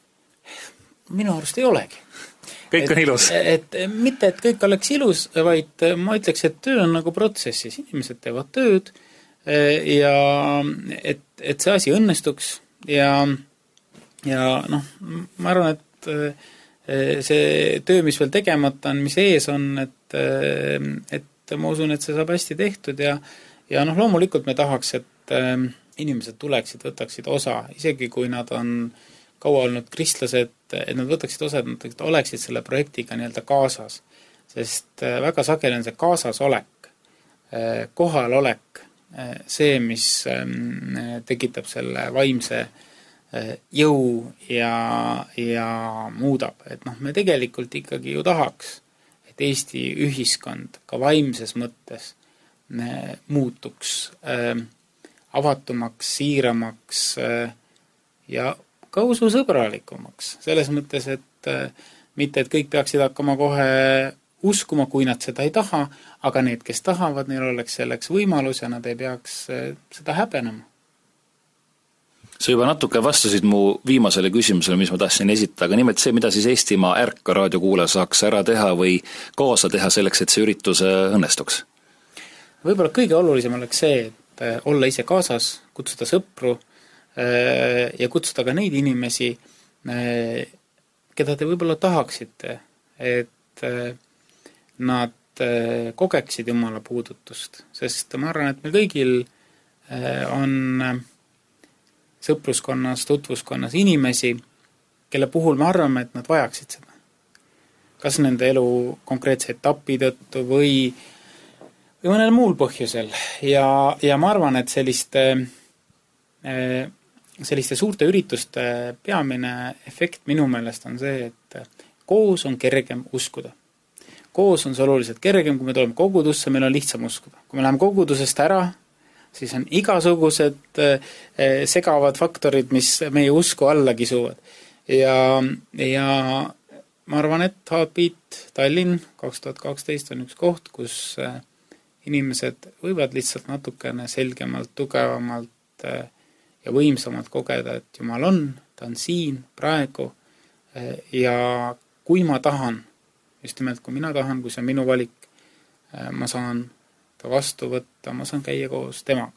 Minu arust ei olegi. Kõik on et, ilus. Et, et mitte, et kõik oleks ilus, vaid ma ütleks, et töö on nagu protsessis. Inimesed teevad tööd ja et, et see asi õnnestuks ja, ja noh, ma arvan, et see töö, mis veel tegemata on, mis ees on, et, et ma usun, et see saab hästi tehtud ja, ja noh, loomulikult me tahaks, et inimesed tuleksid, võtaksid osa, isegi kui nad on kaua olnud kristlased, et nad võtaksid osa, et nad oleksid selle projektiga nii-öelda kaasas. Sest väga sageli on see kaasas olek, kohal olek, see, mis tekitab selle vaimse jõu ja, ja muudab. Et noh, me tegelikult ikkagi ju tahaks, et Eesti ühiskond ka vaimses mõttes muutuks avatumaks, siiramaks ja ka usu sõbralikumaks. Selles mõttes, et mitte, et kõik peaksid hakkama kohe uskuma, kui nad seda ei taha, aga need, kes tahavad, neil oleks selleks võimalus ja nad ei peaks seda häbenema. Sa juba natuke vastasid mu viimasele küsimusele, mis ma tahtsin esitada, aga nimelt see, mida siis Eestimaa Ärka raadiokuulaja saaks ära teha või kaasa teha selleks, et see üritus õnnestuks? Võib-olla kõige olulisem oleks see, et olla ise kaasas, kutsuda sõpru ja kutsuda ka neid inimesi, keda te võib-olla tahaksite, et nad kogeksid Jumala puudutust, sest ma arvan, et meil kõigil on sõpruskonnas, tutvuskonnas inimesi, kelle puhul me arvame, et nad vajaksid seda. Kas nende elu konkreetse etapi tõttu või, või mõnel muul põhjusel. Ja, ja ma arvan, et selliste selliste suurte ürituste peamine efekt minu meelest on see, et koos on kergem uskuda. Koos on see oluliselt kergem, kui me tuleme kogudusse, meil on lihtsam uskuda. Kui me läheme kogudusest ära, siis on igasugused segavad faktorid, mis meie usku alla kisuvad. Ja, ja ma arvan, et Heartbeat Tallinn kaks tuhat kaksteist on üks koht, kus inimesed võivad lihtsalt natukene selgemalt, tugevamalt ja võimsamalt kogeda, et Jumal on, ta on siin praegu ja kui ma tahan, just nimelt, kui mina tahan, kui see on minu valik, ma saan ta vastu võtta, ma saan käia koos temaga.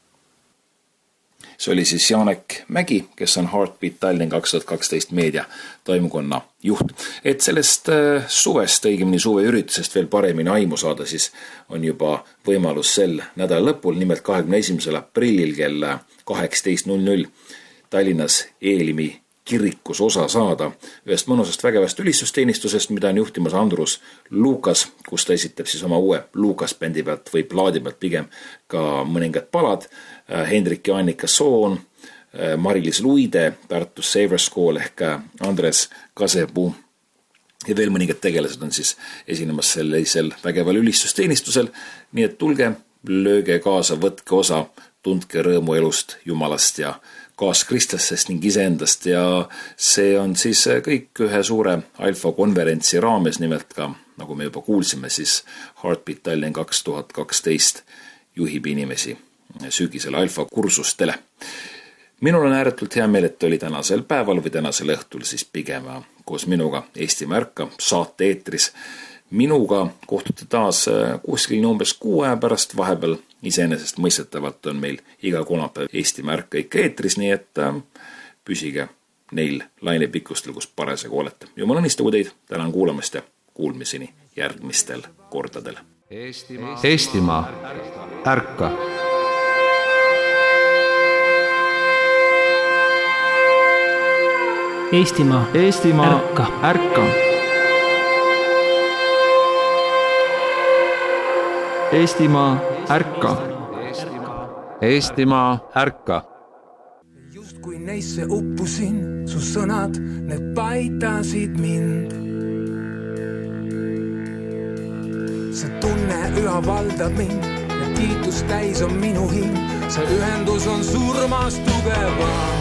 See oli siis Janek Mägi, kes on Heartbeat Tallinn kaks tuhat kaksteist meedia toimkonna juht. Et sellest suvest, õigemini suve üritusest veel paremini aimu saada, siis on juba võimalus sel nädala lõpul, nimelt kahekümne esimesel aprillil kell kaheksateist null null Tallinnas Eelimi kirikus osa saada ühest mõnusast vägevast ülistusteenistusest, mida on juhtimas Andrus Lukas, kus ta esitab siis oma uue Lukas bändi pealt või plaadi pealt pigem ka mõningad palad. Hendrik ja Annika Soon, Mari-Liis Luide, Tartus Saver School ehk Andres Kasepuu ja veel mõningad tegelased on siis esinemas sellisel vägeval ülistusteenistusel. Nii et tulge, lööge kaasa, võtke osa, tundke rõõmu elust, Jumalast ja kaas Kristlassest ning iseendast ja see on siis kõik ühe suure Alfa konverentsi raames, nimelt ka, nagu me juba kuulsime, siis Heartbeat Tallinn kaks tuhat kaksteist juhib inimesi sügisel Alfa kursustele. Minul on ääretult hea meel, et oli tänasel päeval või tänasel õhtul siis pigem koos minuga Eesti Märka saate eetris. Minuga kohtute taas kuskil umbes kuu aja pärast, vahepeal iseenesest mõistetavalt on meil iga kolmapäev Eesti Märka ikka eetris, nii et püsige neil lainepikkustel, kus parasjagu olete. Jumal õnnistagu teid, tänan kuulamast ja kuulmiseni järgmistel kordadel. Eestimaa, Eestimaa ärka. Eestimaa, Eestimaa ärka, ärka. Eestimaa ärka. Eestimaa ärka. Just kui neisse uppusin, su sõnad, need paitasid mind. See tunne üha valdab mind ja kiitus täis on minu hing. See ühendus on surmas tugevam.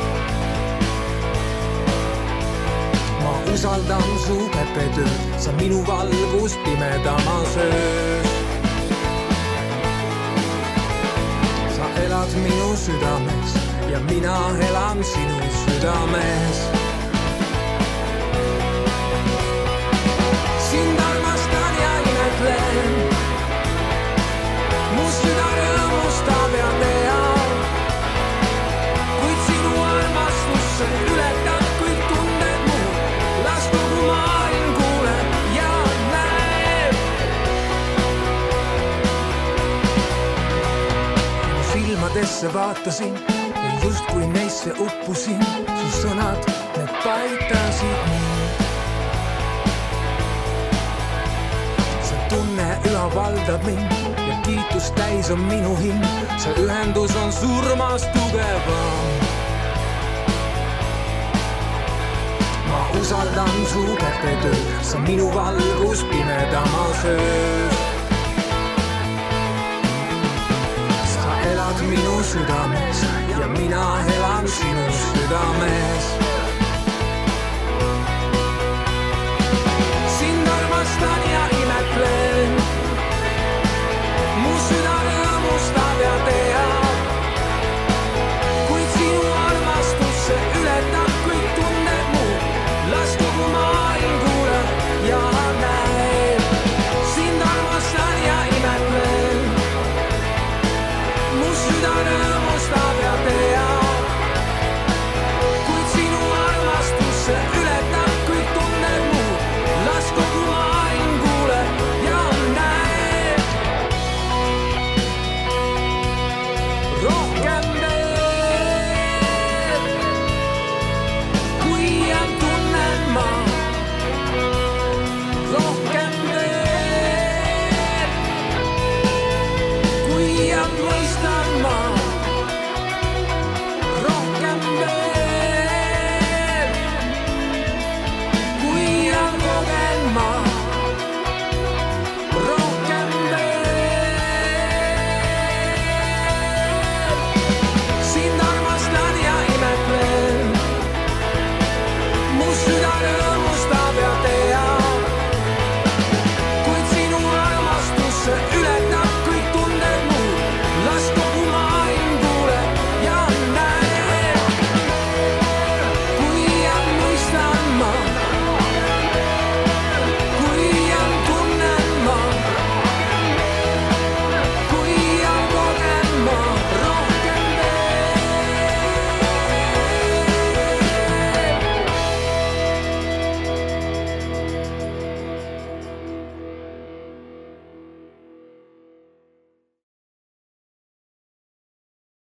Ma usaldan su kätetööd, sa minu valgus pimedama söös. Sa elad minu südames ja mina elan sinu südames. Sind armastan ja imetlen, mu süda rõõmustab ja teab, kuid sinu armastusse ületad kõik tunded mu, las kogu maailm kuuleb ja näeb. Mu silmadesse vaatasin ja just kui neisse uppusin, su sõnad, need paitasid mind. Tunne üha valdab mind ja kiitus täis on minu hing. See ühendus on surmas tugevam. Ma usaldan su kätetööd, sa minu valgus pimedama söös. Sa elad minu südames ja mina